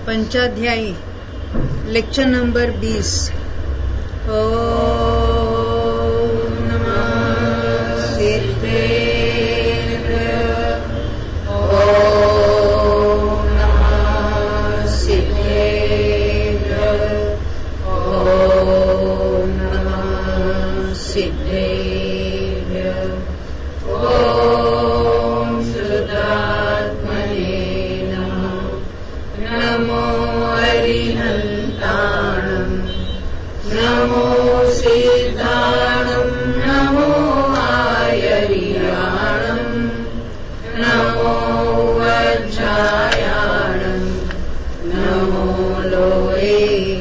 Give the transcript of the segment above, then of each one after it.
पंचाध्यायी lecture number 20। ओम नमः सिद्धेभ्यः। ओम नमः सिद्धेभ्यः। ओम नमः सिद्धेभ्यः। ओम सुदात्मने नमो हरिहन्ताणम् नमो सिद्धाणम् नमो आयर्याणम् नमो वज्रायाणम् नमो लोहे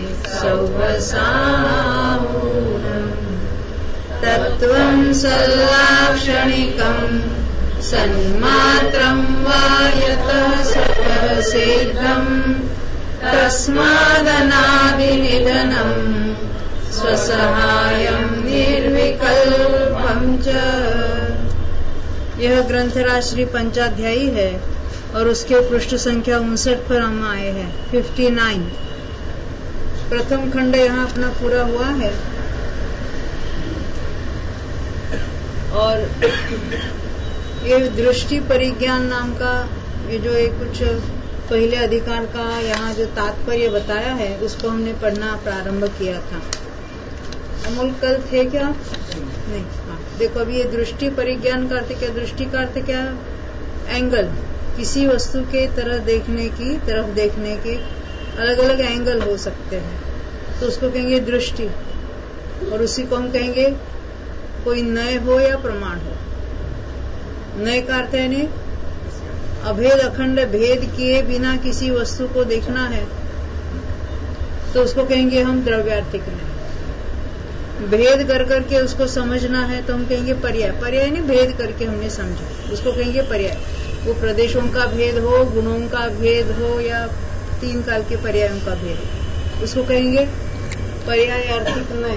सौवसाहूनम् तत्त्वम् सल्लाक्षणिकम् सन्मात्रम् वा यतः सकलसिद्धम् तस्मादनादिनिधनम् स्वसहायम् निर्विकल्पम् च। यह ग्रंथराज श्री पंचाध्यायी है और उसके पृष्ठ संख्या 59 पर हम आए हैं। 59 प्रथम खंड यहाँ अपना पूरा हुआ है और ये दृष्टि परिज्ञान नाम का ये जो एक कुछ पहले अधिकार का यहाँ जो तात्पर्य बताया है उसको हमने पढ़ना प्रारंभ किया था। अमूल कल थे क्या? नहीं। हाँ देखो अभी ये दृष्टि परिज्ञान का अर्थ क्या? दृष्टि का अर्थ क्या? एंगल। किसी वस्तु के तरफ देखने के अलग अलग एंगल हो सकते हैं तो उसको कहेंगे दृष्टि। और उसी को हम कहेंगे कोई नय हो या प्रमाण हो। नय का अर्थ है नहीं अभेद अखंड भेद किए बिना किसी वस्तु को देखना है तो उसको कहेंगे हम द्रव्यार्थिक नय। भेद कर करके उसको समझना है तो हम कहेंगे पर्याय। पर्याय नहीं भेद करके हमने समझा उसको कहेंगे पर्याय। वो प्रदेशों का भेद हो, गुणों का भेद हो या 3 काल के पर्यायों का भेद उसको कहेंगे पर्यायार्थिक नय।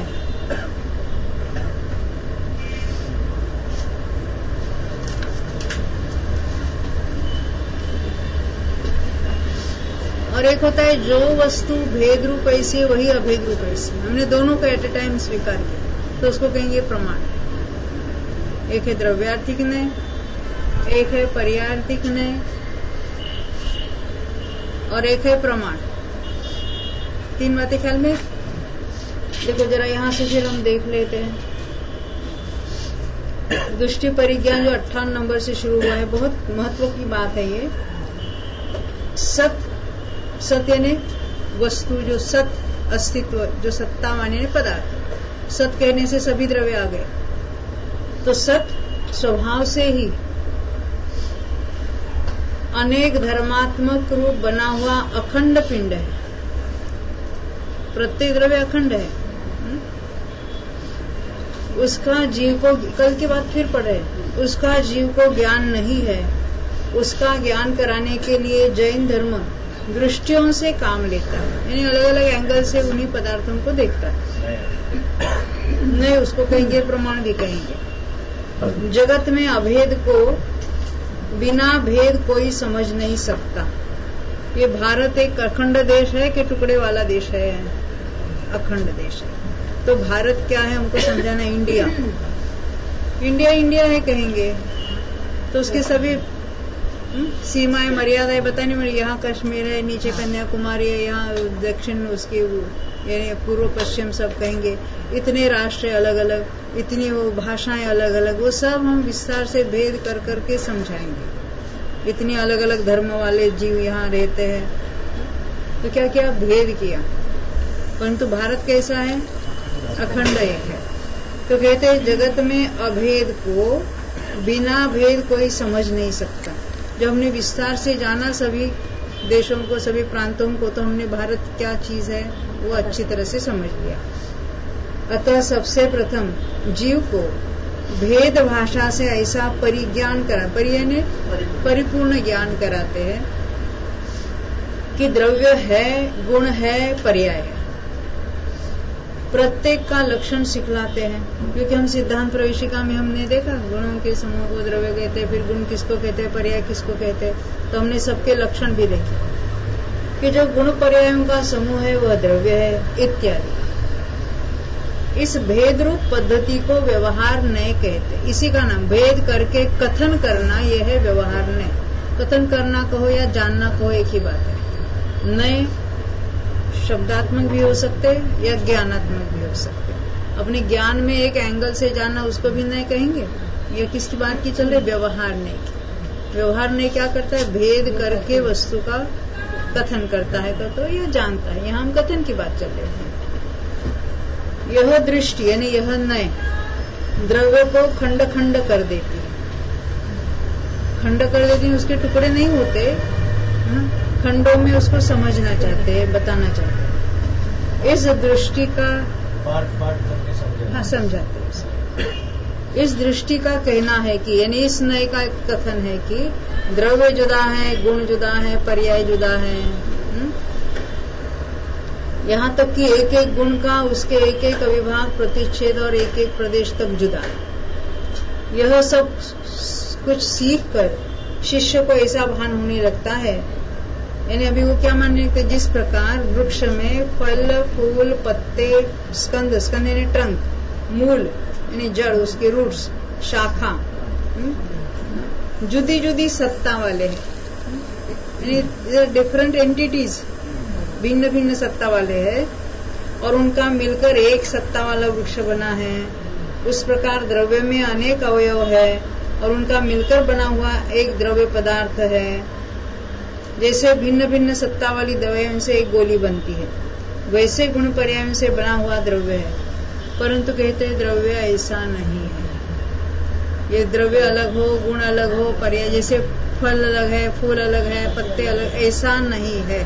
और एक होता है जो वस्तु भेद रूप ऐसी वही अभेद रूप ऐसी। हमने दोनों को एट ए टाइम स्वीकार किया तो उसको कहेंगे प्रमाण। एक है द्रव्यार्थिक नय, एक है पर्यायार्थिक नय और एक है प्रमाण। 3 बातें ख्याल में। देखो जरा यहां से फिर हम देख लेते हैं। दृष्टि परिज्ञान जो 58 नंबर से शुरू हुआ है बहुत महत्व की बात है ये। सत्य यानी वस्तु जो सत अस्तित्व जो सत्ता माने पदार्थ। सत कहने से सभी द्रव्य आ गए तो सत स्वभाव से ही अनेक धर्मात्मक रूप बना हुआ अखंड पिंड है। प्रत्येक द्रव्य अखंड है। उसका जीव को कल की बात फिर पढ़े। उसका जीव को ज्ञान नहीं है। उसका ज्ञान कराने के लिए जैन धर्म दृष्टियों से काम लेता है यानी अलग अलग एंगल से उन्हीं पदार्थों को देखता है। नहीं उसको कहेंगे प्रमाण भी कहेंगे। जगत में अभेद को बिना भेद कोई समझ नहीं सकता। ये भारत एक अखंड देश है कि टुकड़े वाला देश है? अखंड देश है। तो भारत क्या है हमको समझाना। इंडिया इंडिया है कहेंगे तो उसके सभी सीमाएं मर्यादाएं बताने में यहाँ कश्मीर है, नीचे कन्याकुमारी है, यहाँ दक्षिण उसकी यानी पूर्व पश्चिम सब कहेंगे। इतने राष्ट्र अलग अलग, इतनी वो भाषाएं अलग अलग, वो सब हम विस्तार से भेद कर करके समझाएंगे। इतनी अलग अलग धर्म वाले जीव यहाँ रहते हैं तो क्या क्या भेद किया। परंतु भारत कैसा है? अखंड एक है। तो कहते हैं जगत में अभेद को बिना भेद कोई समझ नहीं सकता। जब हमने विस्तार से जाना सभी देशों को सभी प्रांतों को तो हमने भारत क्या चीज है वो अच्छी तरह से समझ लिया। अतः सबसे प्रथम जीव को भेद भाषा से ऐसा परिज्ञान करा परिपूर्ण ज्ञान कराते हैं कि द्रव्य है, गुण है, पर्याय है। प्रत्येक का लक्षण सिखलाते हैं क्योंकि हम सिद्धांत प्रवेशिका में हमने देखा गुणों के समूह को द्रव्य कहते हैं, फिर गुण किसको कहते हैं, पर्याय किसको कहते हैं। तो हमने सबके लक्षण भी देखे कि जो गुण पर्यायों का समूह है वह द्रव्य है इत्यादि। इस भेद रूप पद्धति को व्यवहार न्याय कहते। इसी का नाम भेद करके कथन करना, यह है व्यवहार न्याय। कथन करना कहो या जानना कहो एक ही बात है। न्याय शब्दात्मक भी हो सकते या ज्ञानात्मक भी हो सकते। अपने ज्ञान में एक एंगल से जानना उसको भी न्याय कहेंगे। यह किसकी बात की चल रही? व्यवहार न्याय की। व्यवहार न्याय क्या करता है? भेद करके वस्तु का कथन करता है तो यह जानता है। यहाँ हम कथन की बात चल रही है। यह दृष्टि यानी यह न्याय द्रव्य को खंड खंड कर देती है। खंड कर देती है, उसके टुकड़े नहीं होते, खंडों में उसको समझना चाहते हैं, बताना चाहते हैं। इस दृष्टि का पार्ट करके समझाते हैं। इस दृष्टि का कहना है कि यानी इस न्याय का कथन है कि द्रव्य जुदा है, गुण जुदा है, पर्याय जुदा है। यहाँ तक कि एक एक गुण का उसके एक एक अविभाग, प्रतिच्छेद और एक एक प्रदेश तक जुदा है। यह सब कुछ सीख कर शिष्य को ऐसा भान होने लगता है, यानी अभी वो क्या मानने लगते, जिस प्रकार वृक्ष में फल, फूल, पत्ते, स्कंद यानी ट्रंक, मूल यानी जड़, उसके रूट्स, शाखा जुदी जुदी सत्ता वाले हैं, यानी डिफरेंट एंटिटीज, भिन्न भिन्न सत्ता वाले हैं और उनका मिलकर एक सत्ता वाला वृक्ष बना है। उस प्रकार द्रव्य में अनेक अवयव है और उनका मिलकर बना हुआ एक द्रव्य पदार्थ है। जैसे भिन्न भिन्न सत्ता वाली दवाइयों से एक गोली बनती है, वैसे गुण पर्यायों से बना हुआ द्रव्य है। परंतु कहते हैं द्रव्य ऐसा नहीं है। ये द्रव्य अलग हो, गुण अलग हो, पर्याय जैसे फल अलग है, फूल अलग है, पत्ते अलग, ऐसा नहीं है।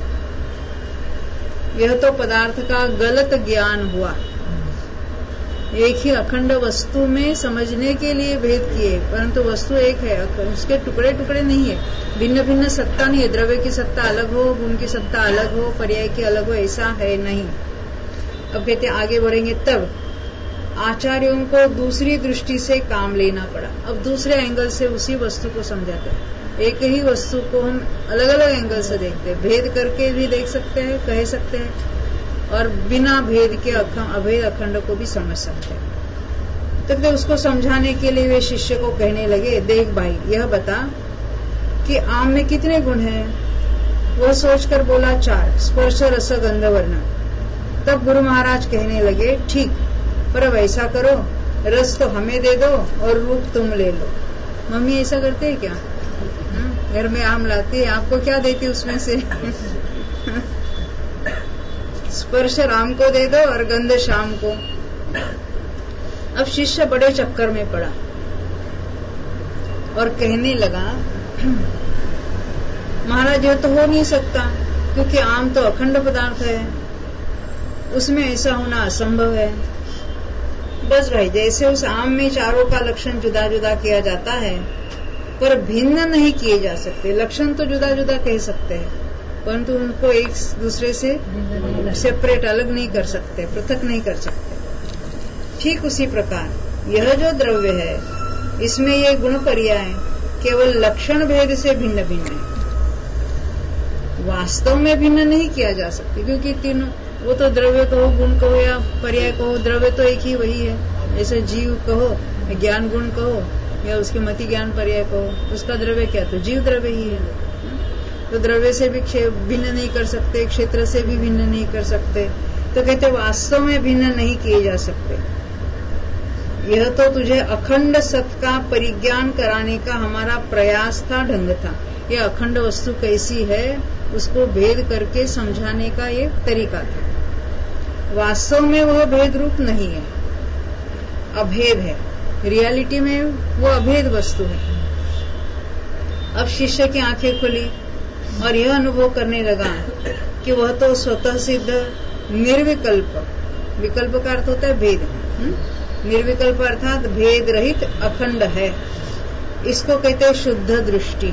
यह तो पदार्थ का गलत ज्ञान हुआ। एक ही अखंड वस्तु में समझने के लिए भेद किए, परंतु वस्तु एक है, उसके टुकड़े टुकड़े नहीं है, भिन्न भिन्न सत्ता नहीं है। द्रव्य की सत्ता अलग हो, गुण की सत्ता अलग हो, पर्याय की अलग हो, ऐसा है नहीं। अब कहते आगे बढ़ेंगे, तब आचार्यों को दूसरी दृष्टि से काम लेना पड़ा। अब दूसरे एंगल से उसी वस्तु को समझाते हैं। एक ही वस्तु को हम अलग अलग एंगल से देखते हैं, भेद करके भी देख सकते हैं, कह सकते हैं, और बिना भेद के अभेद अखंड को भी समझ सकते हैं। तब उसको समझाने के लिए वे शिष्य को कहने लगे, देख भाई, यह बता कि आम में कितने गुण हैं? वह सोचकर बोला 4, स्पर्श, रस, गंध, वर्ण। तब गुरु महाराज कहने लगे, ठीक, पर अब ऐसा करो, रस तो हमें दे दो और रूप तुम ले लो। मम्मी ऐसा करते है क्या? घर में आम लाती है, आपको क्या देती उसमें से? स्पर्श राम को दे दो और गंध शाम को। अब शिष्य बड़े चक्कर में पड़ा और कहने लगा, महाराज यह तो हो नहीं सकता, क्योंकि आम तो अखंड पदार्थ है, उसमें ऐसा होना असंभव है। बस भाई, जैसे उस आम में चारों का लक्षण जुदा जुदा किया जाता है, पर भिन्न नहीं किए जा सकते। लक्षण तो जुदा जुदा कह सकते हैं, परंतु उनको एक दूसरे से सेपरेट, अलग नहीं कर सकते, पृथक नहीं कर सकते। ठीक उसी प्रकार यह जो द्रव्य है, इसमें ये गुण पर्याय केवल लक्षण भेद से भिन्न भिन्न है, वास्तव में भिन्न नहीं किया जा सकते, क्योंकि तीनों, वो तो द्रव्य कहो, गुण कहो या पर्याय कहो, द्रव्य तो एक ही वही है। जैसे जीव कहो, ज्ञान गुण कहो या उसके मति ज्ञान पर्याय कहो, उसका द्रव्य क्या? तो जीव द्रव्य ही है। तो द्रव्य से भी भिन्न नहीं कर सकते, क्षेत्र से भी भिन्न नहीं कर सकते। तो कहते वास्तव में भिन्न नहीं किए जा सकते। यह तो तुझे अखंड सत का परिज्ञान कराने का हमारा प्रयास था, ढंग था। यह अखंड वस्तु कैसी है उसको भेद करके समझाने का ये तरीका था। वास्तव में वह भेद रूप नहीं है, अभेद है। रियलिटी में वो अभेद वस्तु है। अब शिष्य की आंखें खुली और यह अनुभव करने लगा कि वह तो स्वतः सिद्ध निर्विकल्प, विकल्प का अर्थ होता है भेद, निर्विकल्प अर्थात भेद रहित अखंड है। इसको कहते हैं शुद्ध दृष्टि।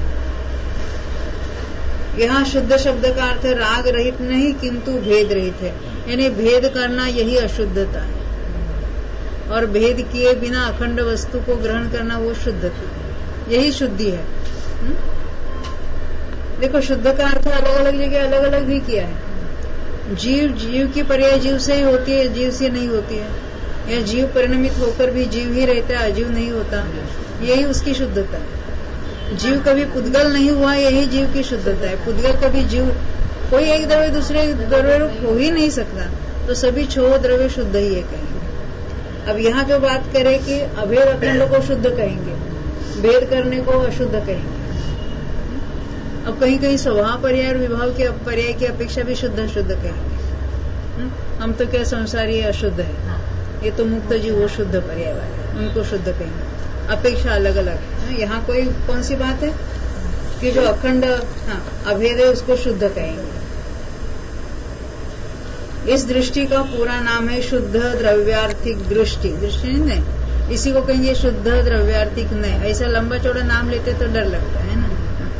यहाँ शुद्ध शब्द का अर्थ राग रहित नहीं, किंतु भेद रहित है, यानी भेद करना यही अशुद्धता है, और भेद किए बिना अखंड वस्तु को ग्रहण करना वो शुद्धता, यही शुद्धि है। देखो शुद्ध का अर्थ अलग अलग जगह अलग अलग भी किया है। जीव की पर्याय जीव से ही होती है, जीव से नहीं होती है, या जीव परिणमित होकर भी जीव ही रहता है, अजीव नहीं होता, यही उसकी शुद्धता है। जीव कभी पुद्गल नहीं हुआ, यही जीव की शुद्धता है। पुद्गल कभी जीव, कोई एक द्रव्य दूसरे द्रव्य हो ही नहीं सकता, तो सभी 6 द्रव्य शुद्ध ही है कहेंगे। अब यहाँ जो बात करें कि अभेद अखंड को शुद्ध कहेंगे, भेद करने को अशुद्ध कहेंगे। अब कहीं कहीं स्वभाव पर्याय और विभाव के पर्याय की अपेक्षा भी शुद्ध अशुद्ध कहेंगे। हम तो क्या संसारी अशुद्ध है, ये तो मुक्त जीव वो शुद्ध पर्याय वाले, उनको शुद्ध कहेंगे। अपेक्षा अलग अलग है। यहाँ कोई कौन सी बात है कि जो अखंड अभेद है उसको शुद्ध कहेंगे। इस दृष्टि का पूरा नाम है शुद्ध द्रव्यार्थिक दृष्टि। दृष्टि नहीं, इसी को कहेंगे शुद्ध द्रव्यार्थिक। नहीं, ऐसा लंबा चौड़ा नाम लेते तो डर लगता है ना।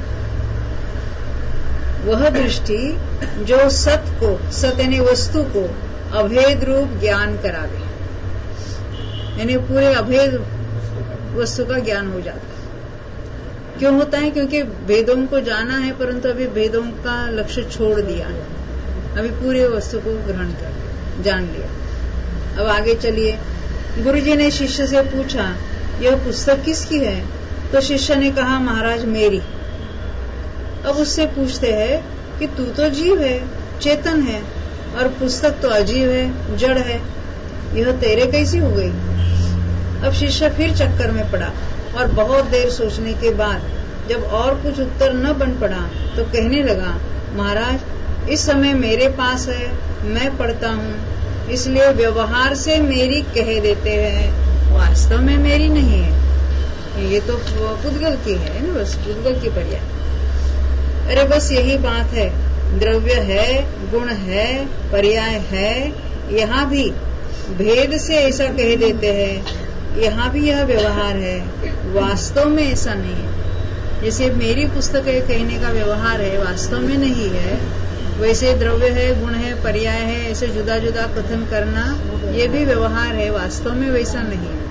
वह दृष्टि जो सत यानी वस्तु को अभेद रूप ज्ञान करावे, यानी पूरे अभेद वस्तु का ज्ञान हो जाता है। क्यों होता है? क्योंकि भेदों को जाना है, परंतु अभी भेदों का लक्ष्य छोड़ दिया है, अभी पूरे वस्तु को ग्रहण कर जान लिया। अब आगे चलिए। गुरुजी ने शिष्य से पूछा, यह पुस्तक किसकी है? तो शिष्य ने कहा, महाराज मेरी। अब उससे पूछते हैं कि तू तो जीव है, चेतन है, और पुस्तक तो अजीव है, जड़ है, यह तेरे कैसी हो गई? अब शिष्य फिर चक्कर में पड़ा और बहुत देर सोचने के बाद जब और कुछ उत्तर न बन पड़ा तो कहने लगा, महाराज इस समय मेरे पास है, मैं पढ़ता हूँ, इसलिए व्यवहार से मेरी कह देते हैं, वास्तव में मेरी नहीं है। ये तो पुद्गल की है ना, बस पुद्गल की पर्याय। अरे बस यही बात है, द्रव्य है, गुण है, पर्याय है, यहाँ भी भेद से ऐसा कह देते हैं, यहाँ भी यह व्यवहार है, वास्तव में ऐसा नहीं है। जैसे मेरी पुस्तक है कहने का व्यवहार है, वास्तव में नहीं है, वैसे द्रव्य है, गुण है, पर्याय है, ऐसे जुदा जुदा कथन करना ये भी व्यवहार है, वास्तव में वैसा नहीं है।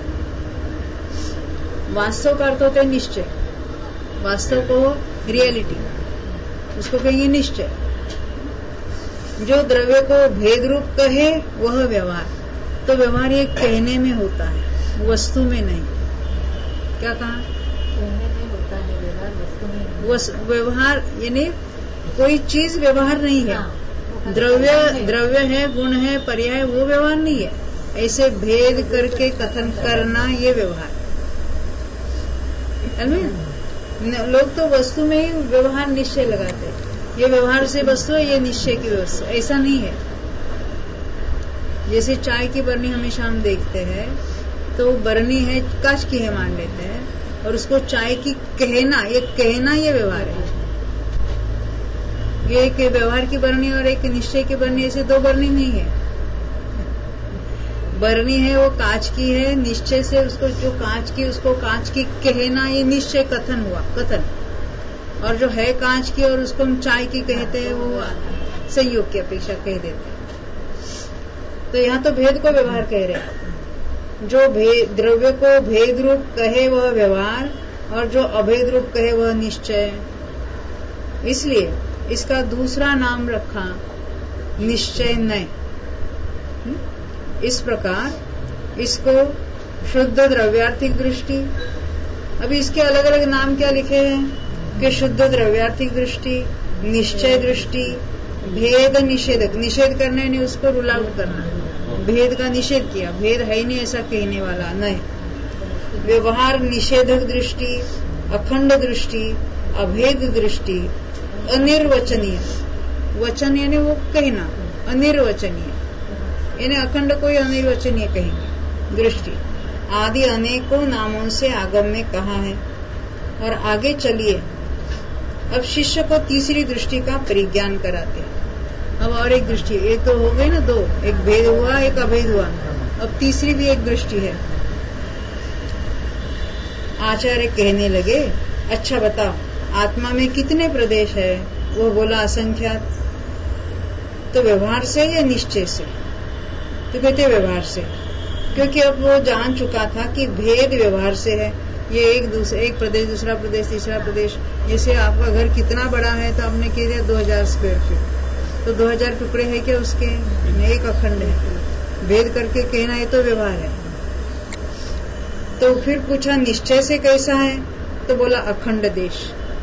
वास्तव का अर्थ होता है निश्चय, वास्तव को रियलिटी, उसको कहेंगे निश्चय। जो द्रव्य को भेद रूप कहे वह व्यवहार, तो व्यवहार ये कहने में होता है, वस्तु में नहीं। क्या कहा? कहने में होता है व्यवहार, वस्तु में नहीं। व्यवहार यानी कोई चीज व्यवहार नहीं है। द्रव्य है, गुण है, पर्याय, वो व्यवहार नहीं है। ऐसे भेद करके कथन करना ये व्यवहार। लोग तो वस्तु में ही व्यवहार निश्चय लगाते हैं, ये व्यवहार से वस्तु है, ये निश्चय की व्यवस्था। ऐसा नहीं है। जैसे चाय की बरनी हमेशा हम देखते हैं, तो बरनी है, कांच की है मान लेते हैं, और उसको चाय की कहना ये व्यवहार है। ये एक व्यवहार की बरनी और एक निश्चय की बरनी, ऐसे दो बरनी नहीं है। बरनी है वो कांच की है, निश्चय से उसको जो कांच की, उसको कांच की कहना, ये निश्चय कथन हुआ, कथन। और जो है कांच की और उसको हम चाय की कहते हैं, वो संयोग की अपेक्षा कह देते हैं। तो यहाँ तो भेद को व्यवहार कह रहे हैं। जो द्रव्य को भेद रूप कहे वह व्यवहार, और जो अभेद रूप कहे वह निश्चय। इसलिए इसका दूसरा नाम रखा निश्चय नय। इस प्रकार इसको शुद्ध द्रव्यार्थिक दृष्टि। अभी इसके अलग अलग नाम क्या लिखे हैं कि शुद्ध द्रव्यार्थिक दृष्टि, निश्चय दृष्टि, भेद निषेधक, निषेध करना यानी उसको रूल आउट करना, भेद का निषेध किया, भेद है ही नहीं ऐसा कहने वाला नहीं। व्यवहार निषेधक दृष्टि, अखंड दृष्टि, अभेद दृष्टि, अनिर्वचनीय, वचन यानी वो कहना, अनिर्वचनीय यानी अखंड को अनिर्वचनीय कहेंगे दृष्टि, आदि अनेकों नामों से आगम में कहा है। और आगे चलिए, अब शिष्य को तीसरी दृष्टि का परिज्ञान कराते हैं। अब और एक दृष्टि, एक तो हो गई ना, दो, एक भेद हुआ, एक अभेद हुआ, अब तीसरी भी एक दृष्टि है। आचार्य कहने लगे, अच्छा बताओ आत्मा में कितने प्रदेश है? वो बोला असंख्यात। तो व्यवहार से या निश्चय से? तो कहते व्यवहार से, क्योंकि अब वो जान चुका था कि भेद व्यवहार से है, ये एक प्रदेश, दूसरा प्रदेश, तीसरा प्रदेश। जैसे आपका घर कितना बड़ा है तो आपने कह दिया 2000 स्क्वायर फीट, तो 2000 टुकड़े है क्या उसके? एक अखंड है। भेद करके कहना ये तो व्यवहार है। तो फिर पूछा निश्चय से कैसा है, तो बोला अखंड देश।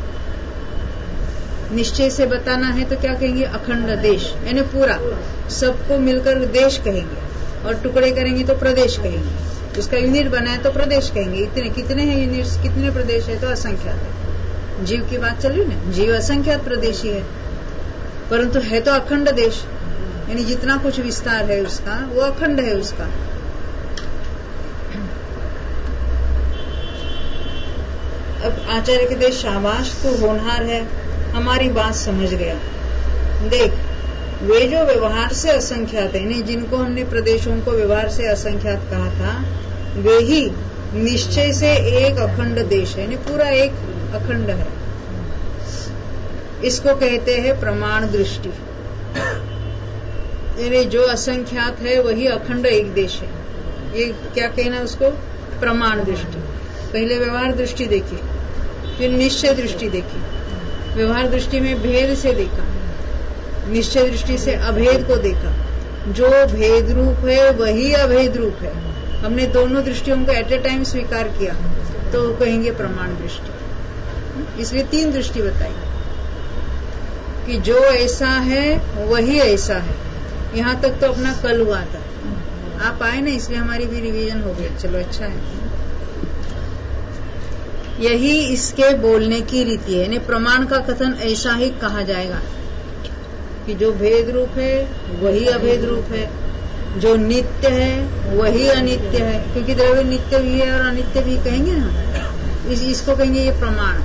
निश्चय से बताना है तो क्या कहेंगे? अखंड देश, यानी पूरा सबको मिलकर देश कहेंगे, और टुकड़े करेंगे तो प्रदेश कहेंगे। उसका यूनिट बनाए तो प्रदेश कहेंगे। इतने कितने हैं यूनिट्स, कितने प्रदेश है? तो असंख्यात है। जीव की बात चल रही ना, जीव असंख्यात प्रदेशी है, परंतु है तो अखंड देश, यानी जितना कुछ विस्तार है उसका वो अखंड है उसका। अब आचार्य कहते शाबाश तू होनहार है, हमारी बात समझ गया। देख, वे जो व्यवहार से असंख्यात है, नहीं जिनको हमने प्रदेशों को व्यवहार से असंख्यात कहा था, वे ही निश्चय से एक अखंड देश है, पूरा एक अखंड है। इसको कहते हैं प्रमाण दृष्टि। यानी जो असंख्यात है वही अखंड एक देश है। ये क्या कहना उसको? प्रमाण दृष्टि। पहले व्यवहार दृष्टि देखी, फिर निश्चय दृष्टि देखी। व्यवहार दृष्टि में भेद से देखा, निश्चय दृष्टि से अभेद को देखा। जो भेद रूप है वही अभेद रूप है। हमने दोनों दृष्टियों को एट ए टाइम स्वीकार किया तो कहेंगे प्रमाण दृष्टि। इसलिए 3 दृष्टि बताई कि जो ऐसा है वही ऐसा है। यहाँ तक तो अपना कल हुआ था, आप आए ना, इसलिए हमारी भी रिवीजन हो गई। चलो अच्छा है। यही इसके बोलने की रीति है, यानी प्रमाण का कथन ऐसा ही कहा जाएगा कि जो भेद रूप है वही अभेद रूप है, जो नित्य है वही अनित्य है, क्योंकि द्रव्य नित्य भी है और अनित्य भी कहेंगे ना, इसको कहेंगे ये प्रमाण।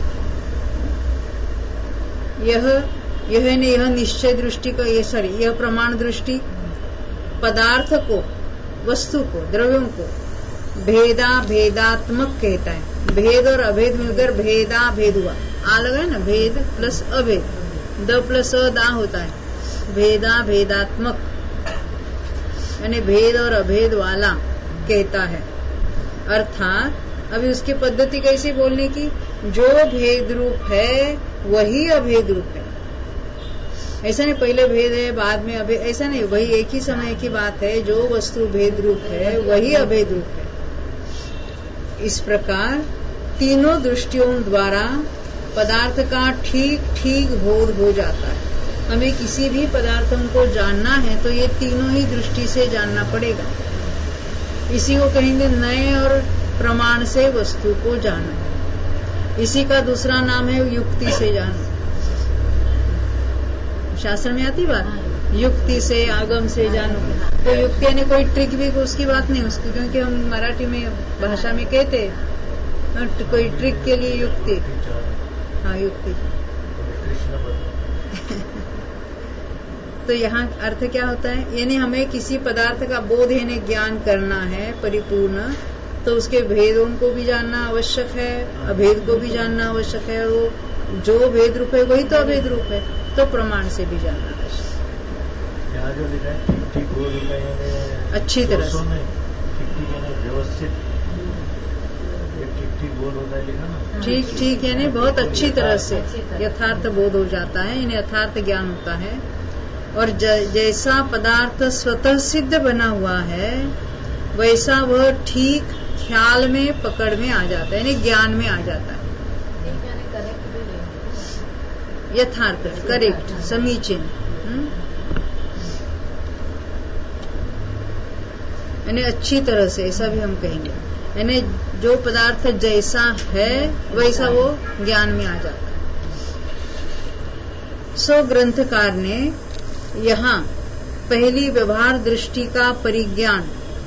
यह निश्चय दृष्टि का यह प्रमाण दृष्टि पदार्थ को, वस्तु को, द्रव्यों को भेदात्मक कहता है। भेद और अभेद मिलकर भेद हुआ। आ लगा है ना, भेद प्लस अभेद, द प्लस दा होता है। भेदात्मक यानी भेद और अभेद वाला कहता है। अर्थात अभी उसकी पद्धति कैसी बोलने की? जो भेद रूप है वही अभेद रूप है। ऐसा नहीं पहले भेद है बाद में अभेद, ऐसा नहीं, वही एक ही समय की बात है। जो वस्तु भेद रूप है वही अभेद रूप है। इस प्रकार तीनों दृष्टियों द्वारा पदार्थ का ठीक ठीक बोध हो जाता है। हमें किसी भी पदार्थों को जानना है तो ये तीनों ही दृष्टि से जानना पड़ेगा। इसी को कहेंगे नए और प्रमाण से वस्तु को जाना। इसी का दूसरा नाम है युक्ति से जाना। शास्त्र में आती बात, युक्ति से, आगम से जानो। तो युक्ति यानी कोई ट्रिक भी, उसकी बात नहीं उसकी, क्योंकि हम मराठी में भाषा में कहते कोई ट्रिक के लिए युक्ति। हाँ, युक्ति। तो यहाँ अर्थ क्या होता है? यानी हमें किसी पदार्थ का बोध यानी ज्ञान करना है परिपूर्ण, तो उसके भेदों को भी जानना आवश्यक है, अभेद को भी जानना आवश्यक है। वो जो भेद रूप है वही तो अभेद रूप है, तो प्रमाण से भी जानना आवश्यक है। यहाँ जो लिखा है ठीक वो लिखा है अच्छी तरह से, व्यवस्थित ठीक बोध होता है लिखा ना। ठीक ठीक यानी बहुत अच्छी तरह से यथार्थ बोध हो जाता है, यानी यथार्थ ज्ञान होता है। और जैसा पदार्थ स्वतः सिद्ध बना हुआ है वैसा वह ठीक ख्याल में, पकड़ में आ जाता है, यानी ज्ञान में आ जाता है। यथार्थ, करेक्ट, समीचीन, यानी अच्छी तरह से, ऐसा भी हम कहेंगे। यानी जो पदार्थ जैसा है वैसा वो ज्ञान में आ जाता है। सो ग्रंथकार ने यहाँ पहली व्यवहार दृष्टि का परिज्ञान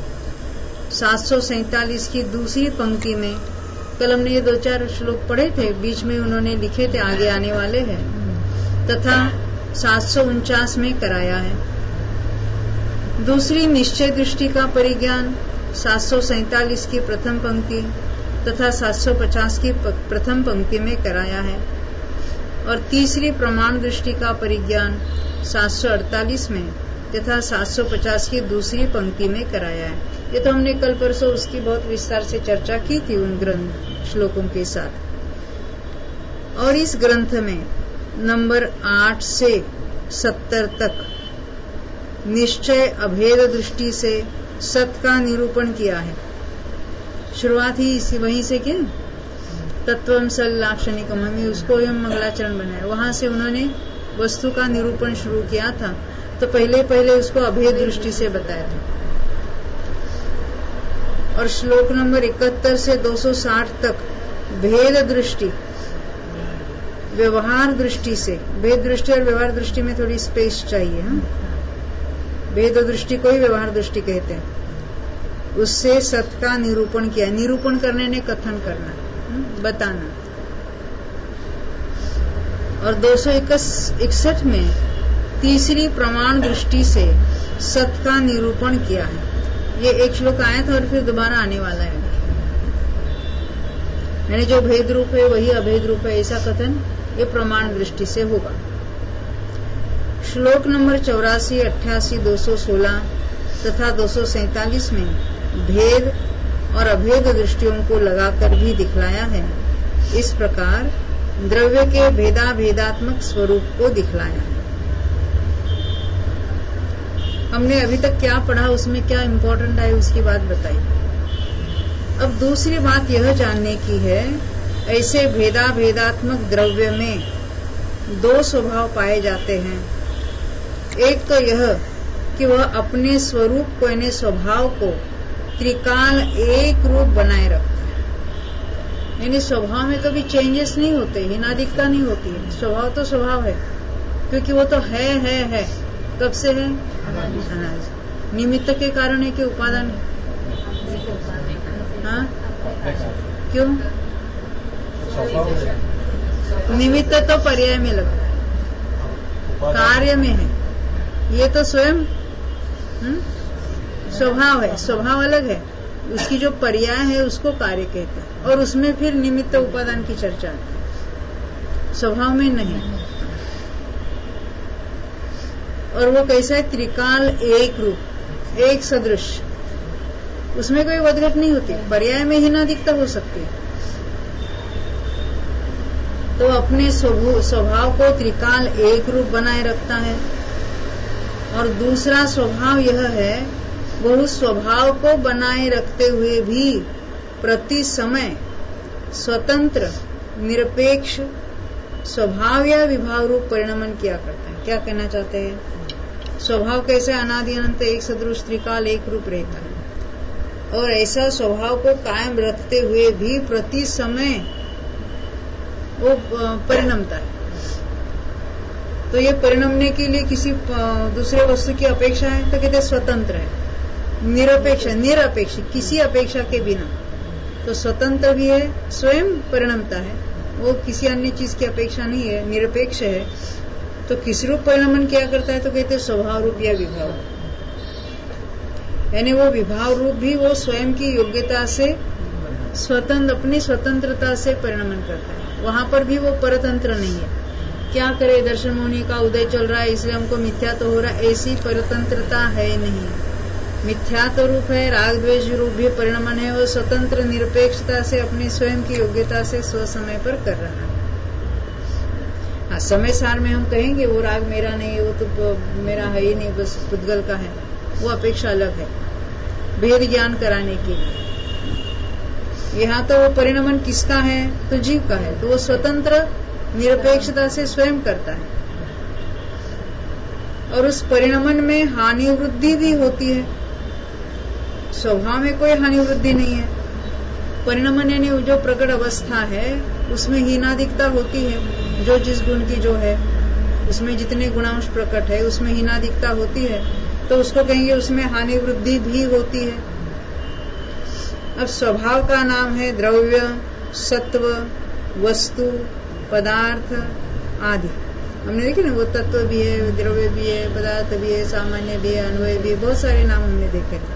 747 की दूसरी पंक्ति में, कल हमने ये 2-4 श्लोक पढ़े थे, बीच में उन्होंने लिखे थे, आगे आने वाले हैं, तथा 749 में कराया है। दूसरी निश्चय दृष्टि का परिज्ञान 747 की प्रथम पंक्ति तथा 750 की प्रथम पंक्ति में कराया है। और तीसरी प्रमाण दृष्टि का परिज्ञान 748 में तथा 750 की दूसरी पंक्ति में कराया है। ये तो हमने कल परसों उसकी बहुत विस्तार से चर्चा की थी उन ग्रंथ श्लोकों के साथ। और इस ग्रंथ में नंबर 8 से 70 तक निश्चय अभेद दृष्टि से सत का निरूपण किया है। शुरुआत ही इसी वहीं से की, तत्वम सल लाक्षणिकम, हमें उसको हम मंगलाचरण बनाया, वहां से उन्होंने वस्तु का निरूपण शुरू किया था। तो पहले उसको अभेद दृष्टि से बताया था। और श्लोक नंबर 71 से 260 तक भेद दृष्टि, व्यवहार दृष्टि से, भेद दृष्टि और व्यवहार दृष्टि में थोड़ी स्पेस चाहिए। भेद दृष्टि को ही व्यवहार दृष्टि कहते हैं। उससे सत का निरूपण किया। निरूपण करने ने कथन करना, बताना। और 261 में तीसरी प्रमाण दृष्टि से सत का निरूपण किया है। ये एक श्लोक आया था और फिर दोबारा आने वाला है। यानी जो भेद रूप है वही अभेद रूप है, ऐसा कथन ये प्रमाण दृष्टि से होगा। श्लोक नंबर 84, 88, 216 तथा 247 में भेद और अभेद दृष्टियों को लगाकर भी दिखलाया है। इस प्रकार द्रव्य के भेदाभेदात्मक स्वरूप को दिखलाया है। हमने अभी तक क्या पढ़ा, उसमें क्या इम्पोर्टेंट है उसकी बात बताई। अब दूसरी बात यह जानने की है, ऐसे भेदाभेदात्मक द्रव्य में दो स्वभाव पाए जाते हैं। एक तो यह कि वह अपने स्वरूप को, यानी स्वभाव को त्रिकाल एक रूप बनाए रखता है। यानी स्वभाव में कभी चेंजेस नहीं होते, हीनादिकता नहीं होती है। स्वभाव तो स्वभाव है, क्योंकि वो तो है। कब से है? अनादि। निमित्त के कारण है कि उपादान? हाँ, क्यों? निमित्त तो पर्याय में लगता है, कार्य में है। ये तो स्वयं स्वभाव है, स्वभाव अलग है। उसकी जो पर्याय है उसको कार्य कहते हैं, और उसमें फिर निमित्त उपादान की चर्चा है, स्वभाव में नहीं। और वो कैसा है? त्रिकाल एक रूप, एक सदृश। उसमें कोई वदघट नहीं होती, पर्याय में हीनादिकता हो सकती है। तो अपने स्वभाव को त्रिकाल एक रूप बनाए रखता है। और दूसरा स्वभाव यह है, वह स्वभाव को बनाए रखते हुए भी प्रति समय स्वतंत्र निरपेक्ष स्वभाव या विभाव रूप परिणमन किया करता है। क्या कहना चाहते हैं? स्वभाव कैसे अनादि अनंत एक सदृश त्रिकाल एक रूप रहता है, और ऐसा स्वभाव को कायम रखते हुए भी प्रति समय वो परिणमता है। तो ये परिणमने के लिए किसी दूसरे वस्तु की अपेक्षा है तो कहते स्वतंत्र है, निरपेक्ष, किसी अपेक्षा के बिना। तो स्वतंत्र भी है, स्वयं परिणमता है, वो किसी अन्य चीज की अपेक्षा नहीं है, निरपेक्ष है। तो किस रूप परिणमन क्या करता है? तो कहते स्वभाव रूप या विभाव। यानी वो विभाव रूप भी वो स्वयं की योग्यता से स्वतंत्र, अपनी स्वतंत्रता से परिणमन करता है। वहां पर भी वो परतंत्र नहीं है। क्या करे, दर्शन मुनि का उदय चल रहा है इसलिए हमको मिथ्या तो हो रहा है, ऐसी परतंत्रता है नहीं। मिथ्या तो रूप है, राग द्वेष रूप भी परिणमन है। वो स्वतंत्र निरपेक्षता से अपनी स्वयं की योग्यता से स्वसमय पर कर रहा है। हाँ, समय सार में हम कहेंगे वो राग मेरा नहीं है, वो तो मेरा है ही नहीं, बस पुद्गल का है, वो अपेक्षा अलग है भेद ज्ञान कराने के लिए। यहाँ तो वो परिणमन किसका है? तो जीव का है। तो वो स्वतंत्र निरपेक्षता से स्वयं करता है, और उस परिणमन में हानि वृद्धि भी होती है। स्वभाव में कोई हानि वृद्धि नहीं है। परिणमन यानी जो प्रकट अवस्था है उसमें हीनादिकता होती है, जो जिस गुण की जो है उसमें जितने गुणांश प्रकट है उसमें हीनादिकता होती है, तो उसको कहेंगे उसमें हानि वृद्धि भी होती है। अब स्वभाव का नाम है द्रव्य, सत्व, वस्तु, पदार्थ आदि। हमने देखे ना, वो तत्व भी है, द्रव्य भी है, पदार्थ भी है, सामान्य भी है, अन्वय भी है, बहुत सारे नाम हमने देखे थे।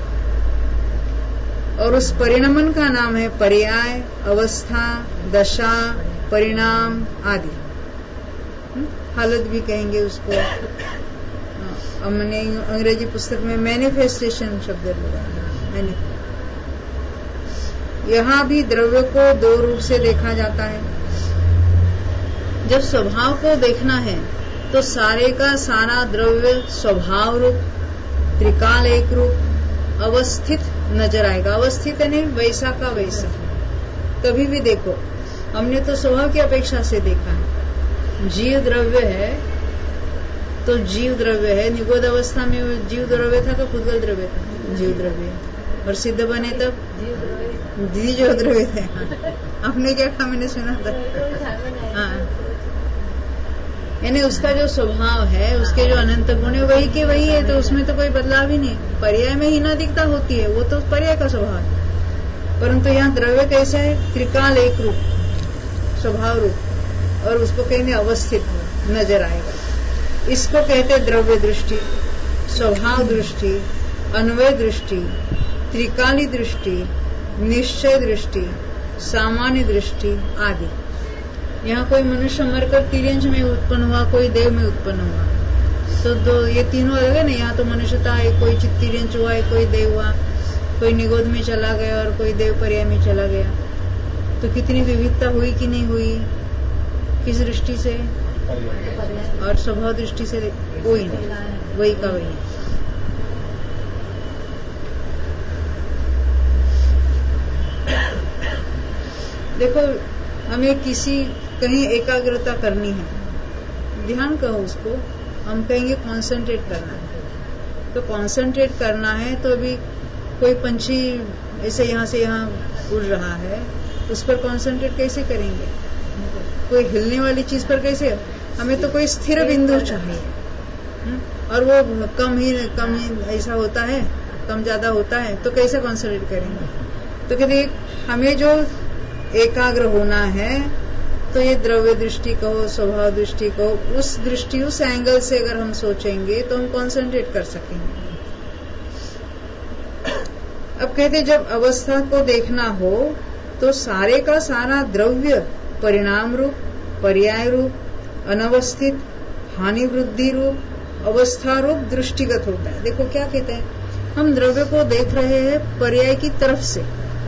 और उस परिणमन का नाम है पर्याय, अवस्था, दशा, परिणाम आदि। हालत भी कहेंगे उसको। हमने अंग्रेजी पुस्तक में मैनिफेस्टेशन शब्द लगा। यहाँ भी द्रव्य को दो रूप से देखा जाता है। जब स्वभाव को देखना है तो सारे का सारा द्रव्य स्वभाव रूप, त्रिकाल एक रूप, अवस्थित नजर आएगा। अवस्थित है नहीं, वैसा का वैसा। कभी भी देखो, हमने तो स्वभाव की अपेक्षा से देखा है। जीव द्रव्य है तो जीव द्रव्य है। निगोद अवस्था में जीव द्रव्य था तो खुदगल द्रव्य था, जीव द्रव्य। और सिद्ध बने तब जीव द्रव्य थे। आपने क्या कहा, मैंने सुना था। हाँ, यानी उसका जो स्वभाव है, उसके जो अनंत गुण है वही के वही है, तो उसमें तो कोई बदलाव ही नहीं। पर्याय में ही नादिकता होती है, वो तो पर्याय का स्वभाव है। परंतु यहाँ द्रव्य कैसा है, त्रिकाल एक रूप, स्वभाव रूप, और उसको कहीं अवस्थित नजर आएगा। इसको कहते द्रव्य दृष्टि, स्वभाव दृष्टि, अन्वय दृष्टि, त्रिकाली दृष्टि, निश्चय दृष्टि, सामान्य दृष्टि आदि। यहाँ कोई मनुष्य मरकर तिर्यंश में उत्पन्न हुआ, कोई देव में उत्पन्न हुआ, तो दो ये तीनों अलग है ना। यहाँ तो मनुष्यता है, कोई तिर्यंश हुआ है, कोई देव हुआ, कोई निगोद में चला गया और कोई देव पर्याय में चला गया। तो कितनी विविधता हुई कि नहीं हुई, किस दृष्टि से, और स्वभाव दृष्टि से कोई नहीं, वही का वही। देखो, हमें किसी कहीं एकाग्रता करनी है, ध्यान कहो उसको, हम कहेंगे कंसंट्रेट करना है। तो कंसंट्रेट करना है तो अभी कोई पंछी ऐसे यहाँ से यहाँ उड़ रहा है, उस पर कंसंट्रेट कैसे करेंगे? कोई हिलने वाली चीज पर कैसे? हमें तो कोई स्थिर बिंदु चाहिए, और वो कम ही ऐसा होता है, कम ज्यादा होता है, तो कैसे कंसंट्रेट करेंगे? तो कहते हमें जो एकाग्र होना है, तो ये द्रव्य दृष्टि कहो, स्वभाव दृष्टि कहो, उस दृष्टि, उस एंगल से अगर हम सोचेंगे तो हम कंसंट्रेट कर सकेंगे। अब कहते जब अवस्था को देखना हो तो सारे का सारा द्रव्य परिणाम रूप, पर्याय रूप, अनवस्थित, हानि वृद्धि रूप, अवस्था रूप दृष्टिगत होता है। देखो क्या कहते हैं, हम द्रव्य को देख रहे हैं पर्याय की तरफ से।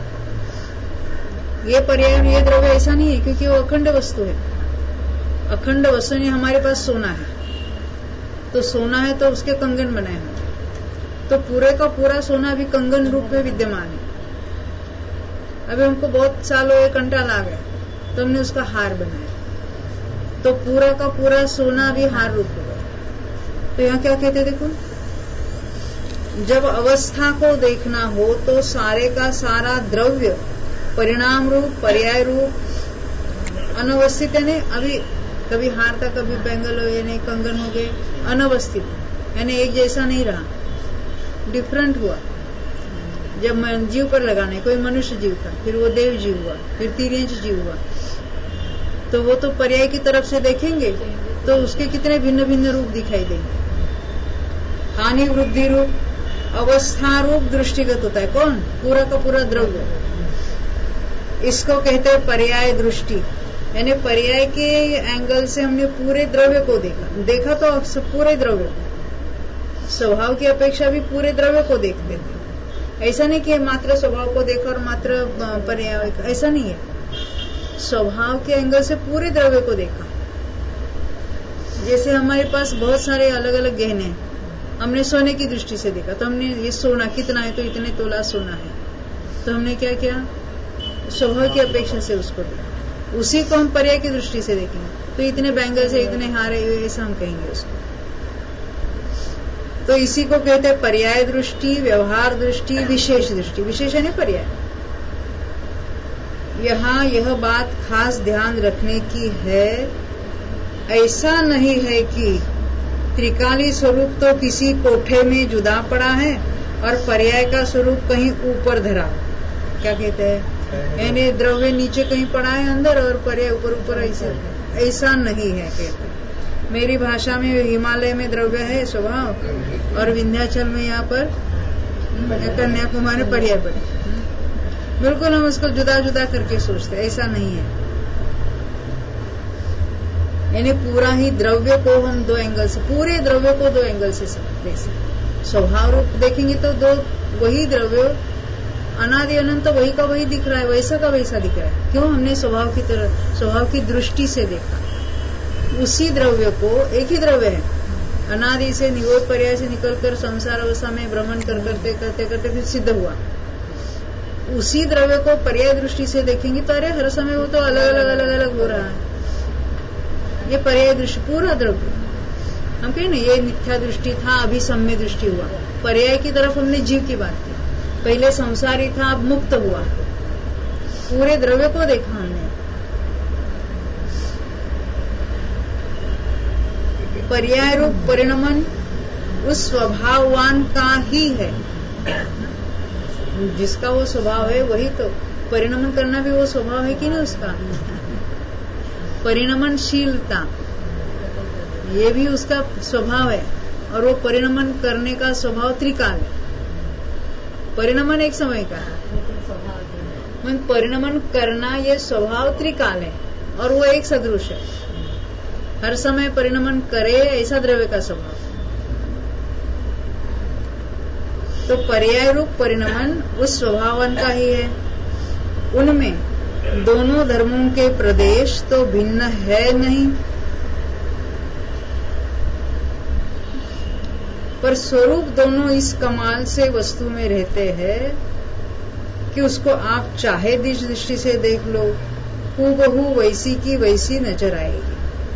ये पर्याय और ये द्रव्य ऐसा नहीं है, क्योंकि वो अखंड वस्तु है। अखंड वस्तु ने हमारे पास सोना है, तो सोना है तो उसके कंगन बनाए हैं, तो पूरे का पूरा सोना भी कंगन रूप में विद्यमान है। अभी हमको बहुत साल हुए, कंटाल आ गया, तो हमने उसका हार बनाया, तो पूरा का पूरा सोना भी हार रूप हो गया। तो यहाँ क्या कहते देखो, जब अवस्था को देखना हो तो सारे का सारा द्रव्य परिणाम रूप, पर्याय रूप, अनवस्थित यानी अभी कभी हार था, कभी बैंगल हो, यानी कंगन हो गए, अनवस्थित यानी एक जैसा नहीं रहा, डिफरेंट हुआ। जब जीव पर लगाने, कोई मनुष्य जीव था, फिर वो देव जीव हुआ, फिर तिर्यंश जीव हुआ, तो वो तो पर्याय की तरफ से देखेंगे तो उसके कितने भिन्न भिन्न रूप दिखाई देंगे। हानि वृद्धि रूप, अवस्था रूप दृष्टिगत होता है। कौन? पूरा का पूरा द्रव्य। इसको कहते हैं पर्याय दृष्टि, यानी पर्याय के एंगल से हमने पूरे द्रव्य को देखा तो पूरे द्रव्य को, स्वभाव की अपेक्षा भी पूरे द्रव्य को देखते थे। ऐसा नहीं कि मात्र स्वभाव को देखा और मात्र पर्याय, ऐसा नहीं है। स्वभाव के एंगल से पूरे द्रव्य को देखा। जैसे हमारे पास बहुत सारे अलग अलग गहने हैं, हमने सोने की दृष्टि से देखा, तो हमने ये सोना कितना है, तो इतने तोला सोना है, तो हमने क्या किया, स्वभाव की अपेक्षा से उसको देखा। उसी को हम पर्याय की दृष्टि से देखेंगे तो इतने बैंगल्स है, इतने हार है, ऐसा हम कहेंगे उसको। तो इसी को कहते हैं पर्याय दृष्टि, व्यवहार दृष्टि, विशेष दृष्टि। विशेष है ना पर्याय। यहाँ यह बात खास ध्यान रखने की है, ऐसा नहीं है कि त्रिकाली स्वरूप तो किसी कोठे में जुदा पड़ा है और पर्याय का स्वरूप कहीं ऊपर धरा। क्या कहते हैं, यानी द्रव्य नीचे कहीं पड़ा है अंदर और पर्याय ऊपर ऊपर, ऐसा नहीं है। कहते मेरी भाषा में हिमालय में द्रव्य है स्वभाव, और विंध्याचल में यहाँ पर कन्याकुमारी में पर्याय पड़े। बिल्कुल हम उसको जुदा जुदा करके सोचते, ऐसा नहीं है। यानी पूरा ही द्रव्य को हम दो एंगल से, पूरे द्रव्य को दो एंगल से देख सकते। स्वभाव रूप देखेंगे तो दो वही द्रव्य अनादि अनंत तो वही का वही दिख रहा है, वैसा का वैसा दिख रहा है। क्यों? हमने स्वभाव की तरह, स्वभाव की दृष्टि से देखा। उसी द्रव्य को, एक ही द्रव्य है, अनादि से निरोध पर्याय से निकलकर संसार अवस्था में भ्रमण करते करते फिर सिद्ध हुआ। उसी द्रव्य को पर्याय दृष्टि से देखेंगे तो अरे हर समय वो तो अलग अलग हो रहा है। ये पर्याय दृष्टि, पूरा द्रव्य हम कहें ना, ये मिथ्या दृष्टि था, अभी सम्य दृष्टि हुआ। पर्याय की तरफ हमने जीव की बात की, पहले संसारी था, अब मुक्त हुआ। पूरे द्रव्य को देखा हमने। पर्याय रूप परिणमन उस स्वभाववान का ही है, जिसका वो स्वभाव है वही तो परिणमन करना भी वो स्वभाव है कि नहीं उसका। परिणमनशीलता ये भी उसका स्वभाव है, और वो परिणमन करने का स्वभाव त्रिकाल है। परिणमन एक समय का है, परिणमन करना ये स्वभाव त्रिकाल है, और वो एक सदृश है। हर समय परिणमन करे ऐसा द्रव्य का स्वभाव। तो पर्याय रूप परिणमन उस स्वभावन का ही है। उनमें दोनों धर्मों के प्रदेश तो भिन्न है नहीं, पर स्वरूप दोनों इस कमाल से वस्तु में रहते हैं कि उसको आप चाहे जिस दृष्टि से देख लो, हूबहू वैसी की वैसी नजर आएगी।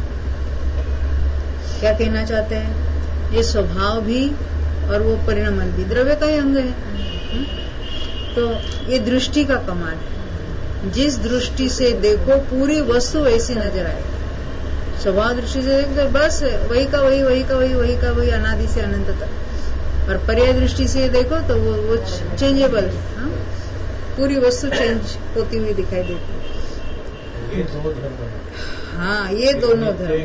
क्या कहना चाहते हैं? ये स्वभाव भी और वो परिणमन भी द्रव्य का ही अंग है। तो ये दृष्टि का कमाल है। जिस दृष्टि से देखो पूरी वस्तु वैसी नजर आएगी। स्वभाव दृष्टि से देखो बस वही का वही, वही का वही, वही का वही, अनादि से अनंत तक। और पर्याय दृष्टि से देखो तो वो चेंजेबल है। पूरी वस्तु चेंज होती हुई दिखाई देती है। ये दो धर्म है। हाँ, ये दोनों धर्म।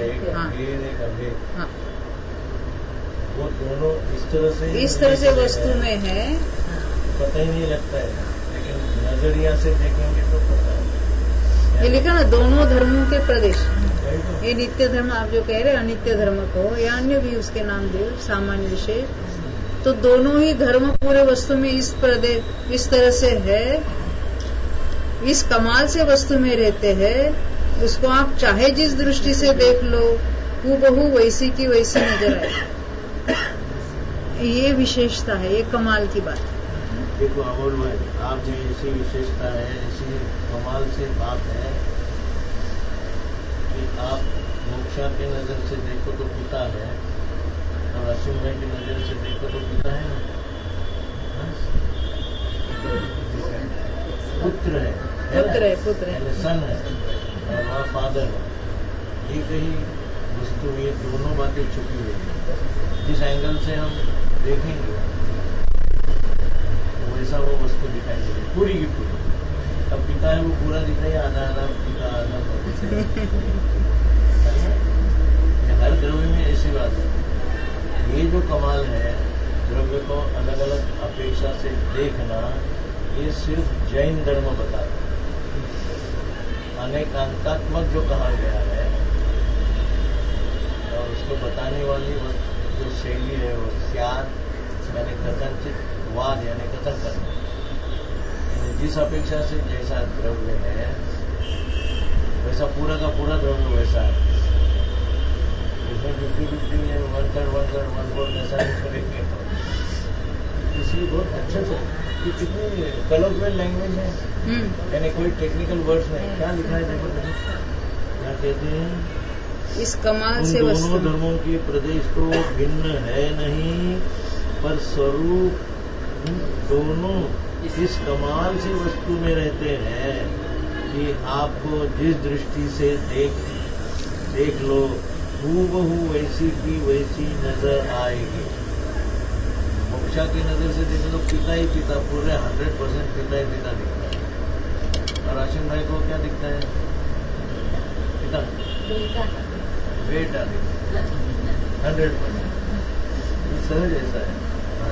हाँ, वो दोनों इस तरह से वस्तु में है, पता ही नहीं लगता है, लेकिन नजरिया से देखेंगे तो पता है। ये लिखा ना, दोनों धर्मों के प्रदेश। ये नित्य धर्म आप जो कह रहे हैं, अनित्य धर्म को या अन्य भी उसके नाम दे, सामान्य विशेष, तो दोनों ही धर्म पूरे वस्तु में इस तरह से है, इस कमाल से वस्तु में रहते हैं। उसको आप चाहे जिस दृष्टि से देख लो, हूबहू वैसी की वैसी नजर आए। ये विशेषता है, ये कमाल की बात है। देखो अमोल भाई, आप में ऐसी विशेषता है, ऐसी कमाल से बात है कि आप मोक्षा के नजर से देखो तो पिता है, और असीम भाई की नजर से देखो तो पिता है ना, पुत्र है, सन है, और वहाँ फादर है। एक ही वस्तु, ये दोनों बातें छुपी हुई है। जिस एंगल से हम देखेंगे तो वैसा वो वस्तु दिखाई देगी, पूरी की पूरी। अब पिता है वो पूरा दिखाई, आधा आधा पिता, आधा हर द्रव्य में ऐसी बात है। ये जो कमाल है, द्रव्य को अलग अलग अपेक्षा से देखना, ये सिर्फ जैन धर्म बताता है। अनेकांतात्मक जो कहा गया है, और उसको बताने वाली जो शैली है वो स्याद यानी कथनचित, वाद यानी कथन करना। जिस अपेक्षा से जैसा द्रव्य है वैसा पूरा का पूरा द्रव्य वैसा है। इसमें 50-50 है, 1/3 1/4 ऐसा नहीं करेंगे। इसलिए बहुत अच्छा से कि कितनी कलरफुल लैंग्वेज है, यानी कोई टेक्निकल वर्ड्स नहीं। क्या लिखा है देखो, क्या कहते हैं? इस कमाल से दोनों धर्मों के प्रदेश तो भिन्न है नहीं, पर स्वरूप दोनों इस कमाल से वस्तु में रहते हैं कि आपको जिस दृष्टि से देख लो, हूबहू वैसी की वैसी नजर आएगी। मोक्षा की नजर से देखें तो पिता ही पिता, पूरे 100% पिता ही पिता दिखता है। और आशिम भाई को क्या दिखता है? पिता, बेटा दिखता है 100%। सहज ऐसा है।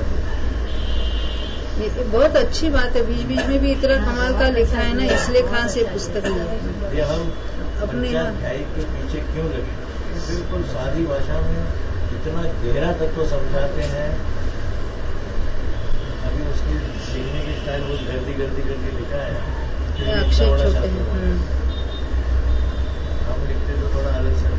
ये बहुत अच्छी बात है। बीच बीच में भी इतना कमाल का लिखा है ना, इसलिए खास ये पुस्तक है। ये हम अपने अध्याय के पीछे क्यों लगे? बिल्कुल सादी भाषा में इतना गहरा तत्व समझाते हैं। अभी उसकी लिखने की स्टाइल बहुत गर्दी करके लिखा है। अक्षर छोटे हैं। हम लिखते तो थोड़ा अलग से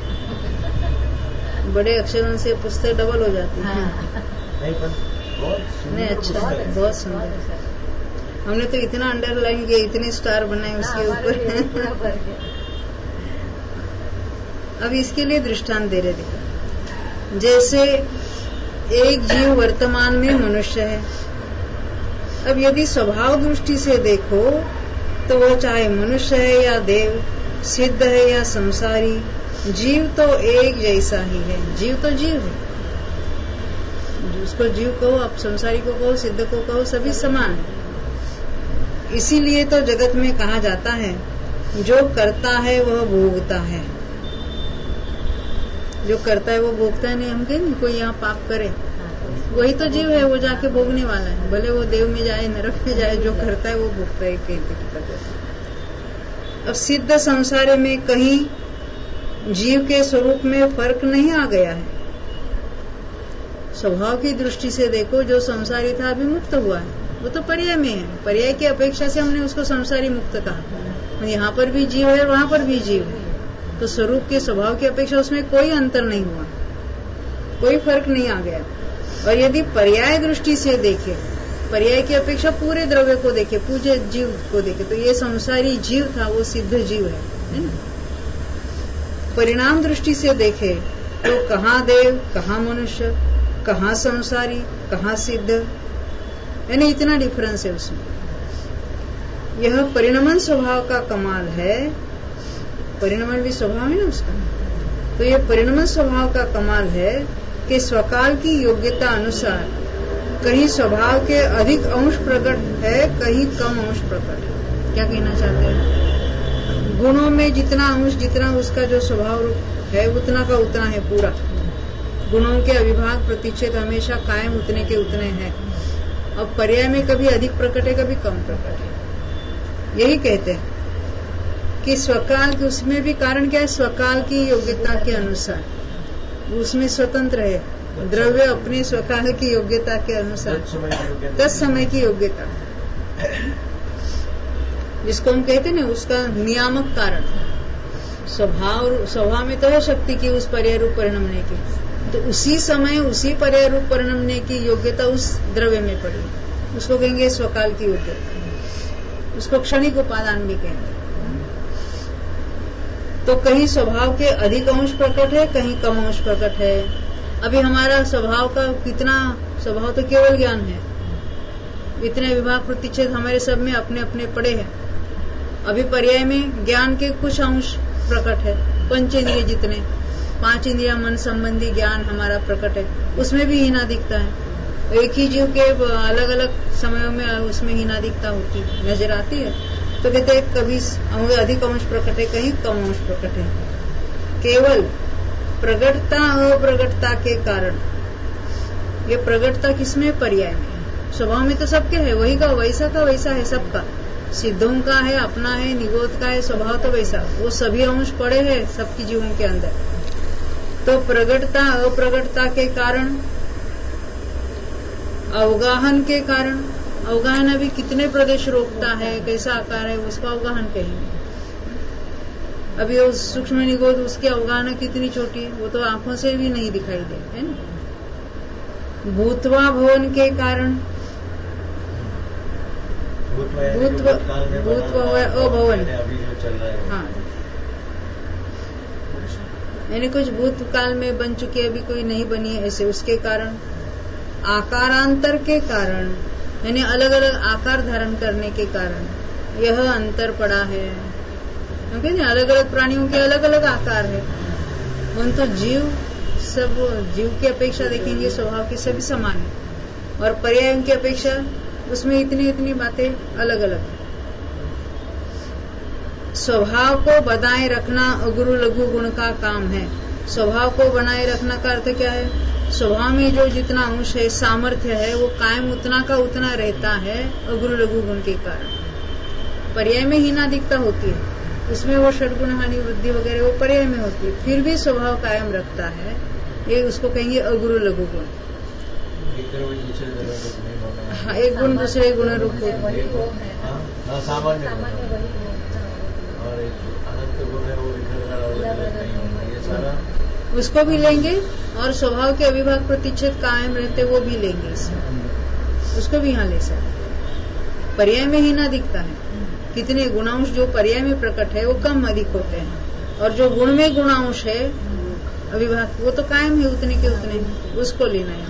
बड़े अक्षरों से पुस्तक डबल हो जाती है। नहीं, पर बहुत नहीं, अच्छा, बहुत सुंदर। हमने तो इतना अंडरलाइन किया, इतने स्टार बनाए उसके ऊपर। अब इसके लिए दृष्टांत दे रहे थे। जैसे एक जीव वर्तमान में मनुष्य है। अब यदि स्वभाव दृष्टि से देखो तो वो चाहे मनुष्य है या देव, सिद्ध है या संसारी, जीव तो एक जैसा ही है। जीव तो जीव है, उसको जीव कहो, आप संसारी को कहो, सिद्ध को कहो, सभी समान है। इसीलिए तो जगत में कहा जाता है जो करता है वह भोगता है। जो करता है वो भोगता है। नहीं, हम कहें कोई यहाँ पाप करे, वही तो जीव है, वो जाके भोगने वाला है। भले वो देव में जाए, नरक में जाए, जो करता है वो भोगता है। अब सिद्ध संसार में कहीं जीव के स्वरूप में फर्क नहीं आ गया है। स्वभाव की दृष्टि से देखो, जो संसारी था अभी मुक्त हुआ है, वो तो पर्याय में है। पर्याय की अपेक्षा से हमने उसको संसारी मुक्त कहा। यहाँ पर भी जीव है, वहां पर भी जीव है, तो स्वरूप के स्वभाव की अपेक्षा उसमें कोई अंतर नहीं हुआ, कोई फर्क नहीं आ गया। और यदि पर्याय दृष्टि से देखे, पर्याय की अपेक्षा पूरे द्रव्य को देखे, पूरे जीव को देखे, तो ये संसारी जीव था, वो सिद्ध जीव है ना। परिणाम दृष्टि से देखे तो कहाँ देव, कहाँ मनुष्य, कहाँ संसारी, कहाँ सिद्ध, यानी इतना डिफरेंस है उसमें। यह परिणमन स्वभाव का कमाल है। परिणमन भी स्वभाव है ना उसका। तो यह परिणमन स्वभाव का कमाल है कि स्वकाल की योग्यता अनुसार कहीं स्वभाव के अधिक अंश प्रकट है, कहीं कम अंश प्रकट है। क्या कहना चाहते हैं? गुणों में जितना अंश, जितना उसका जो स्वभाव है, उतना का उतना है पूरा। गुणों के अविभाग प्रतिच्छेद हमेशा कायम उतने के उतने हैं। अब पर्याय में कभी अधिक प्रकट है, कभी कम प्रकट है। यही कहते हैं कि स्वकाल के, उसमें भी कारण क्या है? स्वकाल की योग्यता के अनुसार उसमें स्वतंत्र है। द्रव्य अपने स्वकाल की योग्यता के अनुसार, 10 समय की योग्यता, जिसको हम कहते हैं ना, उसका नियामक कारण। स्वभाव में तो है शक्ति की उस पर्याय रूप परिणमने की, तो उसी समय उसी पर्याय रूप परिणमने की योग्यता उस द्रव्य में पड़ी, उसको कहेंगे स्वकाल की योग्यता। उसको क्षणिक उपादान भी कहेंगे। तो कहीं स्वभाव के अधिक अंश प्रकट है, कहीं कम अंश प्रकट है। अभी हमारा स्वभाव का कितना, स्वभाव तो केवल ज्ञान है, इतने विभाग प्रतिच्छेद हमारे सब में अपने अपने पड़े हैं। अभी पर्याय में ज्ञान के कुछ अंश प्रकट है, पंचेंद्रिय जितने, 5 इंद्रिया मन संबंधी ज्ञान हमारा प्रकट है, उसमें भी हीनादिकता है। एक ही जीव के अलग अलग समयों में उसमें हीनादिकता होती नजर आती है। तो कहते हैं कभी अधिक अंश प्रकट है, कहीं कम अंश प्रकट है। केवल प्रगटता अप्रगटता के कारण, ये प्रगटता किसमें? पर्याय में। स्वभाव में तो सबके है, वही का वैसा है सबका। सिद्धों का है, अपना है, निगोद का है, स्वभाव तो वैसा, वो सभी अंश पड़े हैं सबकी जीवों के अंदर। तो प्रगटता अप्रगटता के कारण, अवगाहन के कारण, अवगाहन अभी कितने प्रदेश रोकता है, कैसा आकार है, उसका अवगाहन कहेंगे। अभी वो सूक्ष्म निगोद, उसकी अवगाहन कितनी छोटी है, वो तो आंखों से भी नहीं दिखाई दे, है ना। भूतवा भवन के कारण, भूतवा अभवन, हाँ, यानी कुछ भूतकाल में बन चुकी है, अभी कोई नहीं बनी है, ऐसे उसके कारण। आकारांतर के कारण, यानी अलग अलग आकार धारण करने के कारण यह अंतर पड़ा है। क्योंकि अलग अलग प्राणियों के अलग अलग आकार है। परंतु जीव, सब जीव की अपेक्षा देखेंगे स्वभाव की सभी समान है, और पर्यायों की अपेक्षा उसमें इतनी इतनी बातें अलग अलग है। स्वभाव को बनाए रखना अगुरु लघु गुण का काम है। स्वभाव को बनाए रखना का अर्थ क्या है? स्वभाव में जो जितना अंश है, सामर्थ्य है, वो कायम उतना का उतना रहता है अगुरु लघु गुण के कारण। पर्याय में हीनादिकता होती है, उसमें वो षड्गुण हानि वृद्धि वगैरह वो पर्याय में होती है, फिर भी स्वभाव कायम रखता है, ये उसको कहेंगे अगुरु लघु गुण। हाँ, एक गुण दूसरे गुण रूप सामान्य और एक अनंत गुण है वो ये सारा उसको भी लेंगे और स्वभाव के अविभाग प्रतिच्छेद कायम रहते वो भी लेंगे इसमें, उसको भी यहाँ ले सकते। पर्याय में ही ना दिखता है, कितने गुणांश जो पर्याय में प्रकट है वो कम अधिक होते हैं, और जो गुण में गुणांश है अविभाग वो तो कायम है उतने के उतने, उसको लेना है।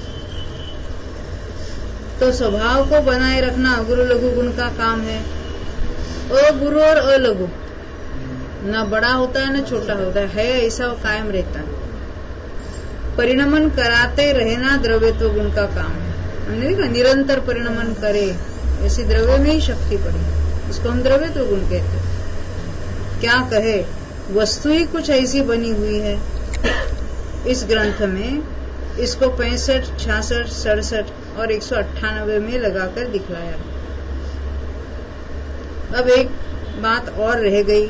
तो स्वभाव को बनाए रखना गुरु लघु गुण का काम है। अगुरु और अलघु न बड़ा होता है न छोटा होता है ऐसा वो कायम रहता है। परिणमन कराते रहना द्रव्यत्व गुण का काम है। हमने देखा निरंतर परिणमन करे, ऐसी द्रव्य में ही शक्ति पड़ी, उसको हम द्रव्यत्व गुण कहते हैं। क्या कहे, वस्तु ही कुछ ऐसी बनी हुई है इस ग्रंथ में, इसको 65, 66, 67 और 198 में लगाकर दिखलाया। अब एक बात और रह गई,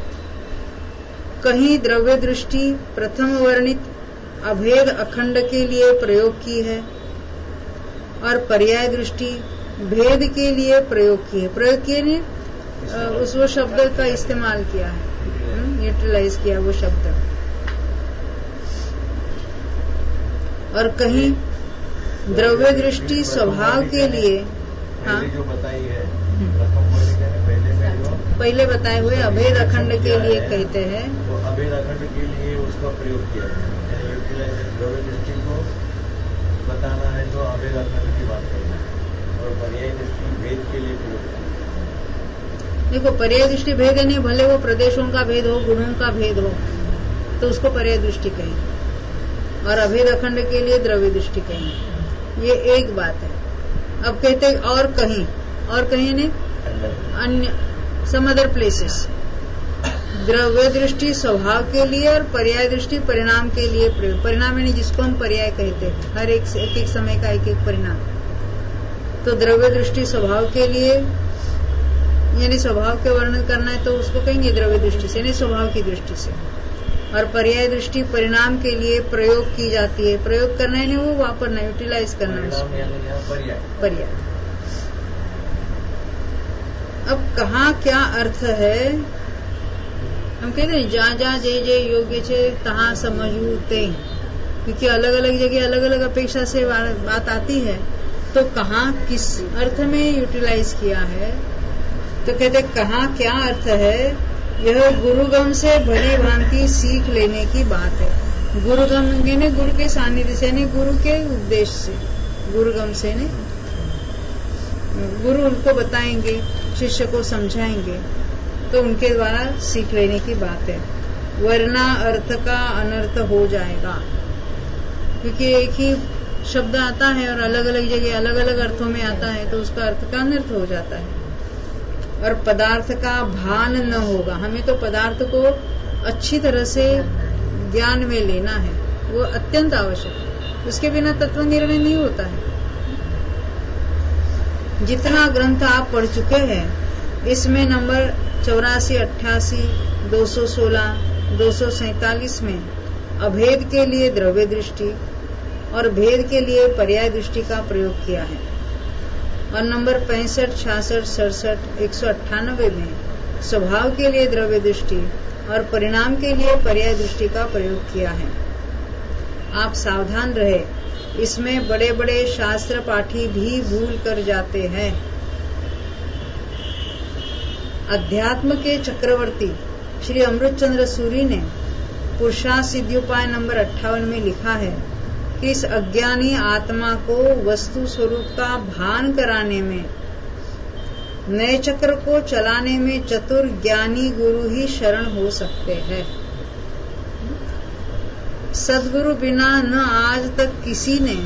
कहीं द्रव्य दृष्टि प्रथम वर्णित अभेद अखंड के लिए प्रयोग की है और पर्याय दृष्टि भेद के लिए प्रयोग की है। प्रयोग किए ने उस वो शब्द का इस्तेमाल किया है, यूटिलाइज किया वो शब्द। और कहीं द्रव्य दृष्टि स्वभाव के लिए, हाँ जो बताई है प्रथम पहले बताए हुए अभेद अखंड के लिए कहते हैं, तो अभेद अखंड के लिए उसका प्रयोग किया है। द्रव्य दृष्टि को बताना है तो अभेद अखंड की बात करना है, और पर्याय दृष्टि भेद के लिए प्रयोग करना है। देखो पर्याय दृष्टि भेद नहीं, भले वो प्रदेशों का भेद हो, गुणों का भेद हो, तो उसको पर्याय दृष्टि कहेंगे, और अभेद अखंड के लिए द्रव्य दृष्टि कहेंगे। ये एक बात है। अब कहते और कहीं नहीं अन्य सम अदर प्लेसेस, द्रव्य दृष्टि स्वभाव के लिए और पर्याय दृष्टि परिणाम के लिए प्रयोग। परिणाम यानी जिसको हम पर्याय कहते हैं, हर एक समय का एक परिणाम। तो द्रव्य दृष्टि स्वभाव के लिए यानी स्वभाव के वर्णन करना है तो उसको कहेंगे द्रव्य दृष्टि से, यानी स्वभाव की दृष्टि से। और पर्याय दृष्टि परिणाम के लिए प्रयोग की जाती है। प्रयोग करना है वो वापरना, यूटिलाइज करना है पर्याय। अब कहाँ क्या अर्थ है, हम कहते हैं जहाँ जहाँ जे योग्य छे तहाँ समझू ते, क्योंकि अलग अलग जगह अलग अलग अपेक्षा से बात आती है, तो कहाँ किस अर्थ में यूटिलाइज किया है। तो कहते कहाँ क्या अर्थ है, यह गुरुगम से भली भांति सीख लेने की बात है। गुरुगम यानी गुरु के सानिध्य से, यानी गुरु के उपदेश से, गुरुगम से ने गुरु उनको बताएंगे, शिष्य को समझाएंगे, तो उनके द्वारा सीख लेने की बात है। वरना अर्थ का अनर्थ हो जाएगा, क्योंकि एक ही शब्द आता है और अलग अलग जगह अलग अलग अर्थों में आता है, तो उसका अर्थ का अनर्थ हो जाता है। और पदार्थ का भान न होगा। हमें तो पदार्थ को अच्छी तरह से ज्ञान में लेना है, वो अत्यंत आवश्यक है, उसके बिना तत्व निर्णय नहीं होता है। जितना ग्रंथ आप पढ़ चुके हैं, इसमें नंबर 84, 88, 216, 247 में अभेद के लिए द्रव्य दृष्टि और भेद के लिए पर्याय दृष्टि का प्रयोग किया है, और नंबर 65, 66, 67, 198 में स्वभाव के लिए द्रव्य दृष्टि और परिणाम के लिए पर्याय दृष्टि का प्रयोग किया है। आप सावधान रहे, इसमें बड़े बड़े शास्त्र पाठी भी भूल कर जाते हैं। अध्यात्म के चक्रवर्ती श्री अमृतचंद्र सूरी ने पुरुषार्थ सिद्धियोपाय नंबर 58 में लिखा है कि इस अज्ञानी आत्मा को वस्तु स्वरूप का भान कराने में, नए चक्र को चलाने में चतुर ज्ञानी गुरु ही शरण हो सकते हैं। सद्गुरु बिना न आज तक किसी ने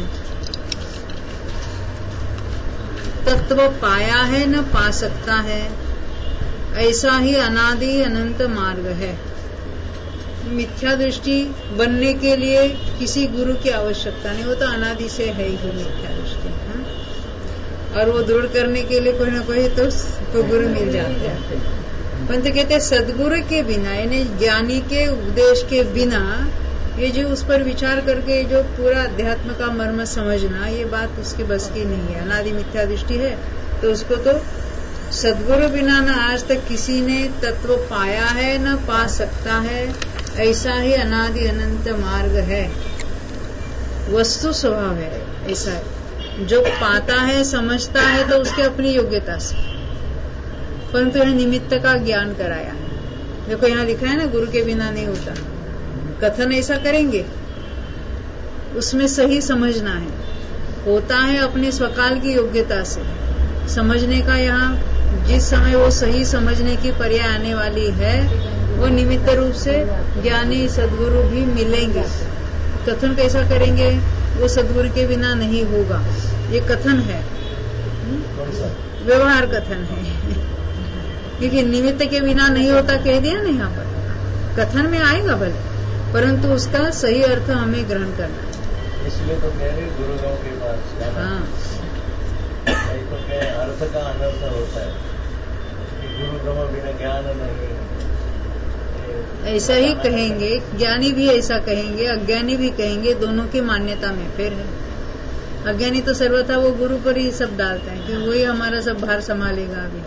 तत्व पाया है न पा सकता है, ऐसा ही अनादि अनंत मार्ग है। मिथ्या दृष्टि बनने के लिए किसी गुरु की आवश्यकता नहीं, वो तो अनादि से है ही मिथ्या दृष्टि, और वो दूर करने के लिए कोई ना कोई तो गुरु मिल जाता है। परंतु कहते सदगुरु के बिना, यानी ज्ञानी के उपदेश के बिना ये जो उस पर विचार करके जो पूरा अध्यात्म का मर्म समझना, ये बात उसके बस की नहीं है। अनादि मिथ्या दृष्टि है तो उसको तो सद्गुरु बिना न आज तक किसी ने तत्व पाया है न पा सकता है। ऐसा ही अनादि अनंत मार्ग है, वस्तु स्वभाव है। ऐसा है जो पाता है समझता है तो उसके अपनी योग्यता से, परंतु यह निमित्त का ज्ञान कराया है। देखो यहाँ लिखा है ना, गुरु के बिना नहीं होता। कथन ऐसा करेंगे, उसमें सही समझना है। होता है अपने स्वकाल की योग्यता से समझने का। यहाँ जिस समय वो सही समझने की पर्याय आने वाली है, वो निमित्त रूप से ज्ञानी सद्गुरु भी मिलेंगे। कथन कैसा करेंगे? वो सद्गुरु के बिना नहीं होगा। ये कथन है, व्यवहार कथन है, क्योंकि निमित्त के बिना नहीं होता कह दिया ना यहाँ पर। कथन में आएगा भले, परंतु उसका सही अर्थ हमें ग्रहण करना है। इसलिए तो कह रहे गुरुओं के पास जाना। हाँ, तो क्या अर्थ का अनर्थ होता है कि गुरु ब्रह्म बिना ज्ञान नहीं। ऐसा ही कहेंगे, ज्ञानी भी ऐसा कहेंगे, अज्ञानी भी कहेंगे, दोनों की मान्यता में फिर है। अज्ञानी तो सर्वथा वो गुरु पर ही सब डालते हैं कि वही हमारा सब भार संभालेगा अभी।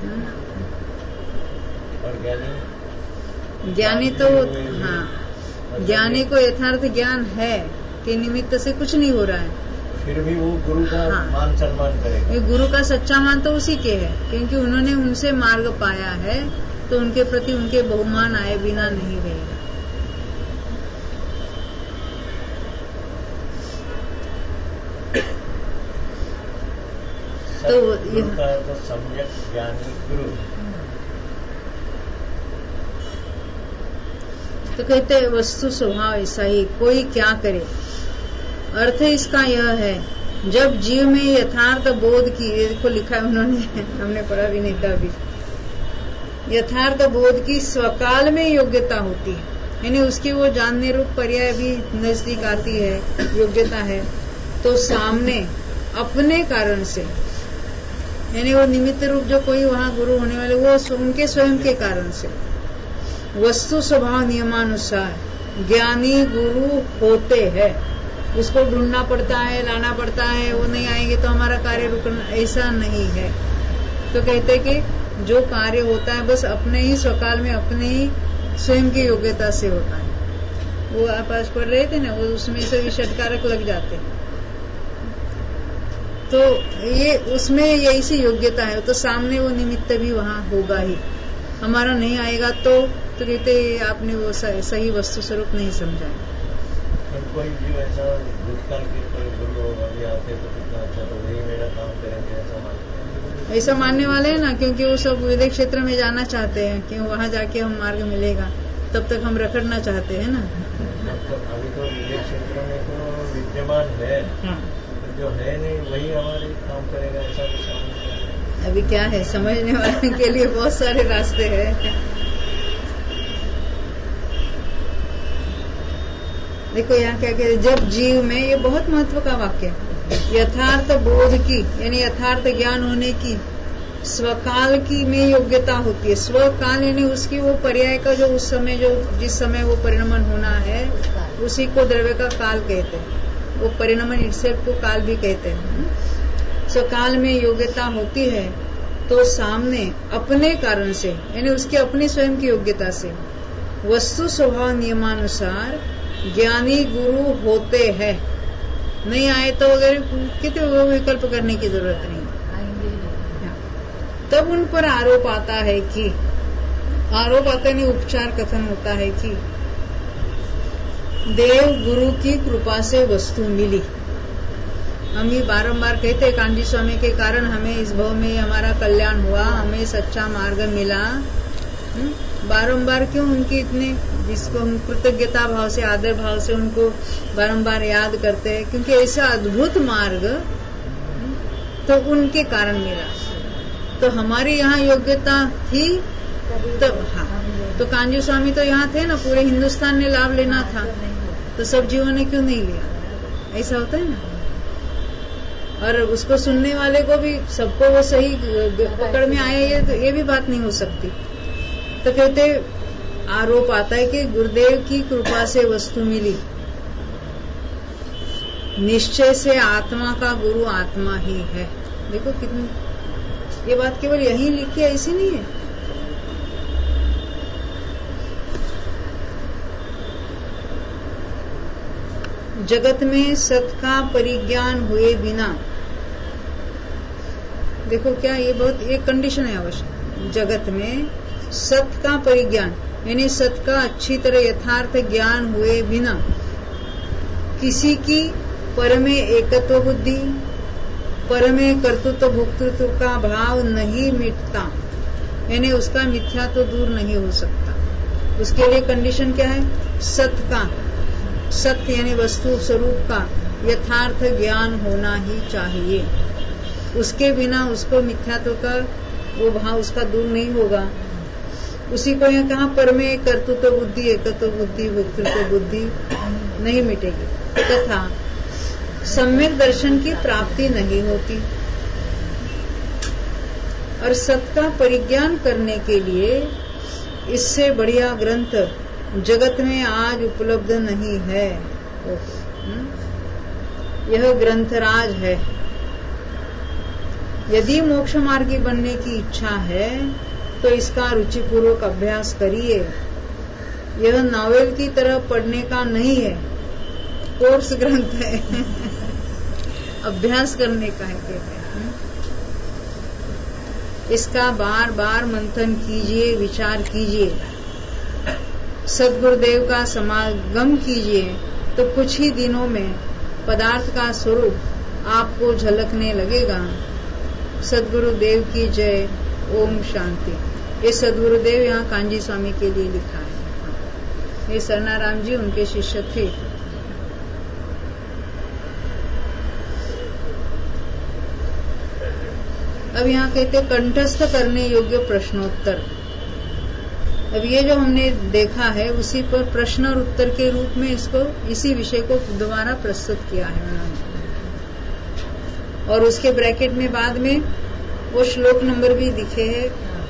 और ज्ञानी तो हाँ, ज्ञानी को यथार्थ ज्ञान है कि निमित्त से कुछ नहीं हो रहा है, फिर भी वो गुरु का मान सम्मान करेगा। ये गुरु का सच्चा मान तो उसी के है, क्योंकि उन्होंने उनसे मार्ग पाया है, तो उनके प्रति उनके बहुमान आए बिना नहीं रहेगा। तो सम्यक ज्ञानी गुरु। तो कहते हैं वस्तु स्वभाव ऐसा ही, कोई क्या करे। अर्थ इसका यह है, जब जीव में यथार्थ बोध की, देखो लिखा है उन्होंने, हमने पढ़ा भी नहीं था अभी, यथार्थ बोध की स्वकाल में योग्यता होती है, यानी उसकी वो जानने रूप पर्याय भी नजदीक आती है, योग्यता है, तो सामने अपने कारण से, यानी वो निमित्त रूप जो कोई वहाँ गुरु होने वाले, वो उनके स्वयं के कारण से वस्तु स्वभाव नियमानुसार ज्ञानी गुरु होते हैं। उसको ढूंढना पड़ता है, लाना पड़ता है, वो नहीं आएंगे तो हमारा कार्य रुकना, ऐसा नहीं है। तो कहते कि जो कार्य होता है बस अपने ही स्वकाल में, अपने ही स्वयं की योग्यता से होता है। वो आप आज पढ़ रहे थे ना, वो उसमें से भी षटकारक लग जाते हैं, तो ये उसमें ऐसी योग्यता है, तो सामने वो निमित्त भी वहाँ होगा ही। हमारा नहीं आएगा तो कहते आपने वो सही वस्तु स्वरूप नहीं समझा। कोई भी ऐसा भूतकाल के कोई गुरु होगा भी आते तो कितना अच्छा, तो वही मेरा काम करेंगे ऐसा मानने वाले हैं ना, क्योंकि वो सब विवेक क्षेत्र में जाना चाहते हैं कि वहाँ जाके हम मार्ग मिलेगा, तब तक हम रखड़ना चाहते हैं ना। अभी तो विवेक क्षेत्र में तो विद्यमान है, जो है नहीं वही हमारे काम करेगा, ऐसा कुछ अभी क्या है, समझने वाले के लिए बहुत सारे रास्ते हैं। देखो यहाँ क्या कहते, जब जीव में, ये बहुत महत्व का वाक्य है, यथार्थ बोध की यानी यथार्थ ज्ञान होने की स्वकाल की में योग्यता होती है। स्वकाल यानी उसकी वो पर्याय का जो उस समय, जो जिस समय वो परिणमन होना है, उसी को द्रव्य का काल कहते हैं। वो परिणमन इटसेल्फ को काल भी कहते हैं। स्वकाल में योग्यता होती है तो सामने अपने कारण से, यानी उसकी अपनी स्वयं की योग्यता से वस्तु स्वभाव नियमानुसार ज्ञानी गुरु होते हैं। नहीं आए तो अगर कितने वो विकल्प करने की जरूरत नहीं, तब उन पर आरोप आता है कि, आरोप आता नहीं, उपचार कथन होता है कि देव गुरु की कृपा से वस्तु मिली। हम ये बारंबार कहते हैं, कांजी स्वामी के कारण हमें इस भव में हमारा कल्याण हुआ, हमें सच्चा मार्ग मिला। बारंबार क्यों उनकी इतने, जिसको हम कृतज्ञता भाव से, आदर भाव से उनको बारंबार याद करते हैं, क्योंकि ऐसा अद्भुत मार्ग तो उनके कारण मिला। तो हमारी यहाँ योग्यता थी तब, हाँ, तो कांजी स्वामी तो यहाँ थे ना, पूरे हिंदुस्तान ने लाभ लेना था, तो सब जीवों ने क्यों नहीं लिया? ऐसा होता है ना। और उसको सुनने वाले को भी, सबको वो सही पकड़ में आया, ये भी बात नहीं हो सकती। तो कहते आरोप आता है कि गुरुदेव की कृपा से वस्तु मिली, निश्चय से आत्मा का गुरु आत्मा ही है। देखो कितनी, ये बात केवल यही लिखी है, ऐसी नहीं है। जगत में सत का परिज्ञान हुए बिना, देखो क्या ये बहुत एक कंडीशन है अवश्य। जगत में सत का परिज्ञान यानी सत का अच्छी तरह यथार्थ ज्ञान हुए बिना किसी की पर में एकत्व बुद्धि, पर में कर्तृत्व भोक्तृत्व का भाव नहीं मिटता, यानी उसका मिथ्या तो दूर नहीं हो सकता। उसके लिए कंडीशन क्या है? सत का, सत्य यानी वस्तु स्वरूप का यथार्थ ज्ञान होना ही चाहिए। उसके बिना उसको मिथ्यात्व का वो भाव उसका दूर नहीं होगा। उसी को यहाँ कहा पर में कर्तृत्व बुद्धि, एकत्व बुद्धि, भोक्तृत्व बुद्धि नहीं मिटेगी तथा सम्यक दर्शन की प्राप्ति नहीं होती। और सत का परिज्ञान करने के लिए इससे बढ़िया ग्रंथ जगत में आज उपलब्ध नहीं है। यह ग्रंथराज है। यदि मोक्ष मार्गी बनने की इच्छा है तो इसका रुचिपूर्वक अभ्यास करिए। यह नॉवेल की तरह पढ़ने का नहीं है, कोर्स ग्रंथ है। अभ्यास करने का है कहते हैं। इसका बार बार मंथन कीजिए, विचार कीजिए, सद्गुरुदेव का समागम कीजिए तो कुछ ही दिनों में पदार्थ का स्वरूप आपको झलकने लगेगा। सद्गुरुदेव की जय। ओम शांति। ये सद्गुरुदेव यहाँ कांजी स्वामी के लिए लिखा है। ये सरनाराम जी उनके शिष्य थे। अब यहाँ कहते कंठस्थ करने योग्य प्रश्नोत्तर। अब ये जो हमने देखा है उसी पर प्रश्न और उत्तर के रूप में इसको, इसी विषय को दोबारा प्रस्तुत किया है उन्होंने। और उसके ब्रैकेट में बाद में वो श्लोक नंबर भी दिखे हैं।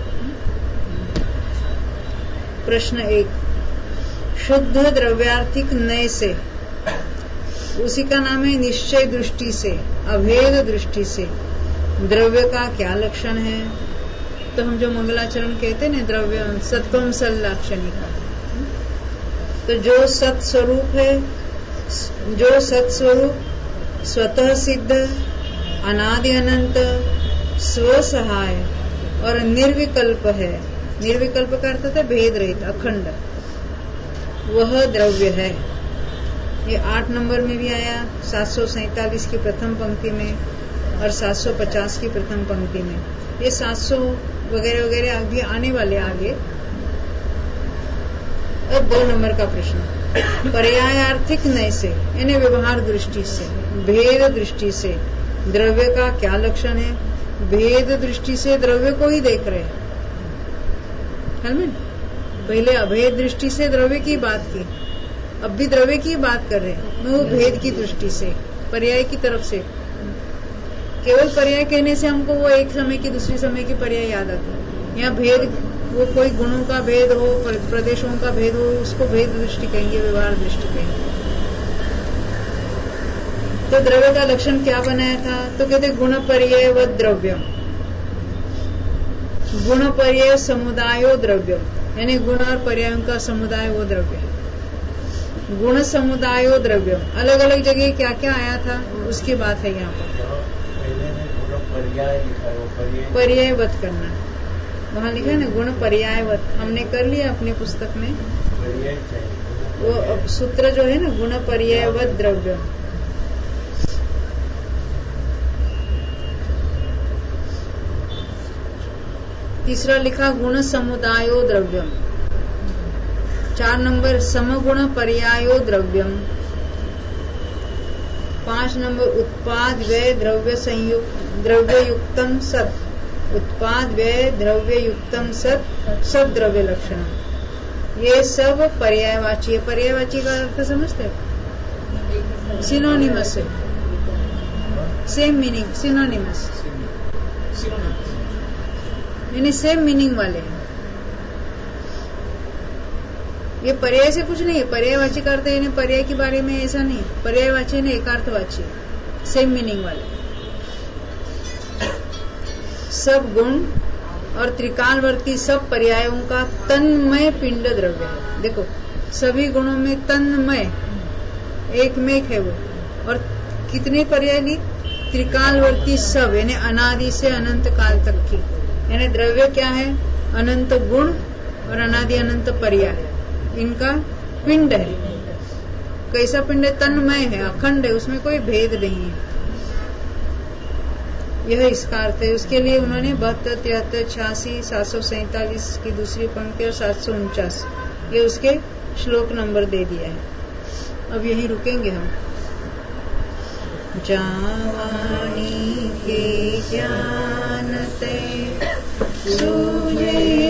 प्रश्न 1, शुद्ध द्रव्यार्थिक नय से, उसी का नाम है निश्चय दृष्टि से, अभेद दृष्टि से द्रव्य का क्या लक्षण है। तो हम जो मंगलाचरण कहते हैं द्रव्य सत्वम सल्लाक्षणिका, तो जो सत स्वरूप है, जो सत स्वरूप स्वतः सिद्ध, अनादि अनंत, स्वसहाय और निर्विकल्प है। निर्विकल्प का अर्थ है भेद रहित, अखंड, वह द्रव्य है। ये 8 नंबर में भी आया, 747 की प्रथम पंक्ति में और 750 की प्रथम पंक्ति में। ये 700 वगैरह वगैरह अभी आने वाले आगे। अब 2 नंबर का प्रश्न, पर्यायार्थिक नय से यानी व्यवहार दृष्टि से, भेद दृष्टि से द्रव्य का क्या लक्षण है। भेद दृष्टि से द्रव्य को ही देख रहे हैं। पहले अभेद दृष्टि से द्रव्य की बात की, अब भी द्रव्य की बात कर रहे हैं, वो भेद की दृष्टि से, पर्याय की तरफ से। केवल पर्याय कहने से हमको वो एक समय की दूसरी समय की पर्याय याद आता है। यहाँ भेद, वो कोई गुणों का भेद हो, प्रदेशों का भेद हो, उसको भेद दृष्टि कहेंगे, व्यवहार दृष्टि कहेंगे। तो द्रव्य का लक्षण क्या बनाया था? तो कहते गुण पर्याय व द्रव्यम, गुण पर्याय समुदायो द्रव्यम, यानी गुण और पर्यायों का समुदाय वो द्रव्य है। गुण समुदायो द्रव्यम, अलग अलग जगह क्या क्या आया था उसकी बात है यहाँ पर। पर्यायवत करना, वहाँ लिखा है ना गुण पर्यायवत, हमने कर लिया अपनी पुस्तक में। वो सूत्र जो है ना गुण पर्यायवत द्रव्य। तीसरा लिखा गुण समुदायो द्रव्यम। 4 नंबर समगुण पर्यायो द्रव्यम। 5 नंबर उत्पाद व्यय द्रव्य संयुक्त द्रव्य युक्तम सत, उत्पाद व्यय द्रव्य युक्तम सत, सब द्रव्य लक्षण। ये सब पर्यायवाची है। पर्यायवाची का अर्थ समझते हो? सिनोनिमस है, सेम मीनिंग, सिनोनिमस यानी सेम मीनिंग वाले हैं। ये पर्याय से कुछ नहीं है। पर्यायवाची का अर्थ है पर्याय के बारे में ऐसा नहीं। पर्यायवाची ने एकार्थवाची सेम मीनिंग वाले। सब गुण और त्रिकालवर्ती सब पर्यायों का तन्मय पिंड द्रव्य है। देखो सभी गुणों में तन्मय एक में है वो। और कितने पर्याय ली? त्रिकालवर्ती सब, यानी अनादि से अनंत काल तक की। यानी द्रव्य क्या है? अनंत गुण और अनादि अनंत पर्याय, इनका पिंड है। कैसा पिंड है? तन्मय है, अखंड है, उसमें कोई भेद नहीं है। यह इसका अर्थ है। उसके लिए उन्होंने 72, 73, 86, 747 की दूसरी पंक्ति और 749 ये उसके श्लोक नंबर दे दिया है। अब यही रुकेंगे हम। जावानी के ज्ञानते सूझे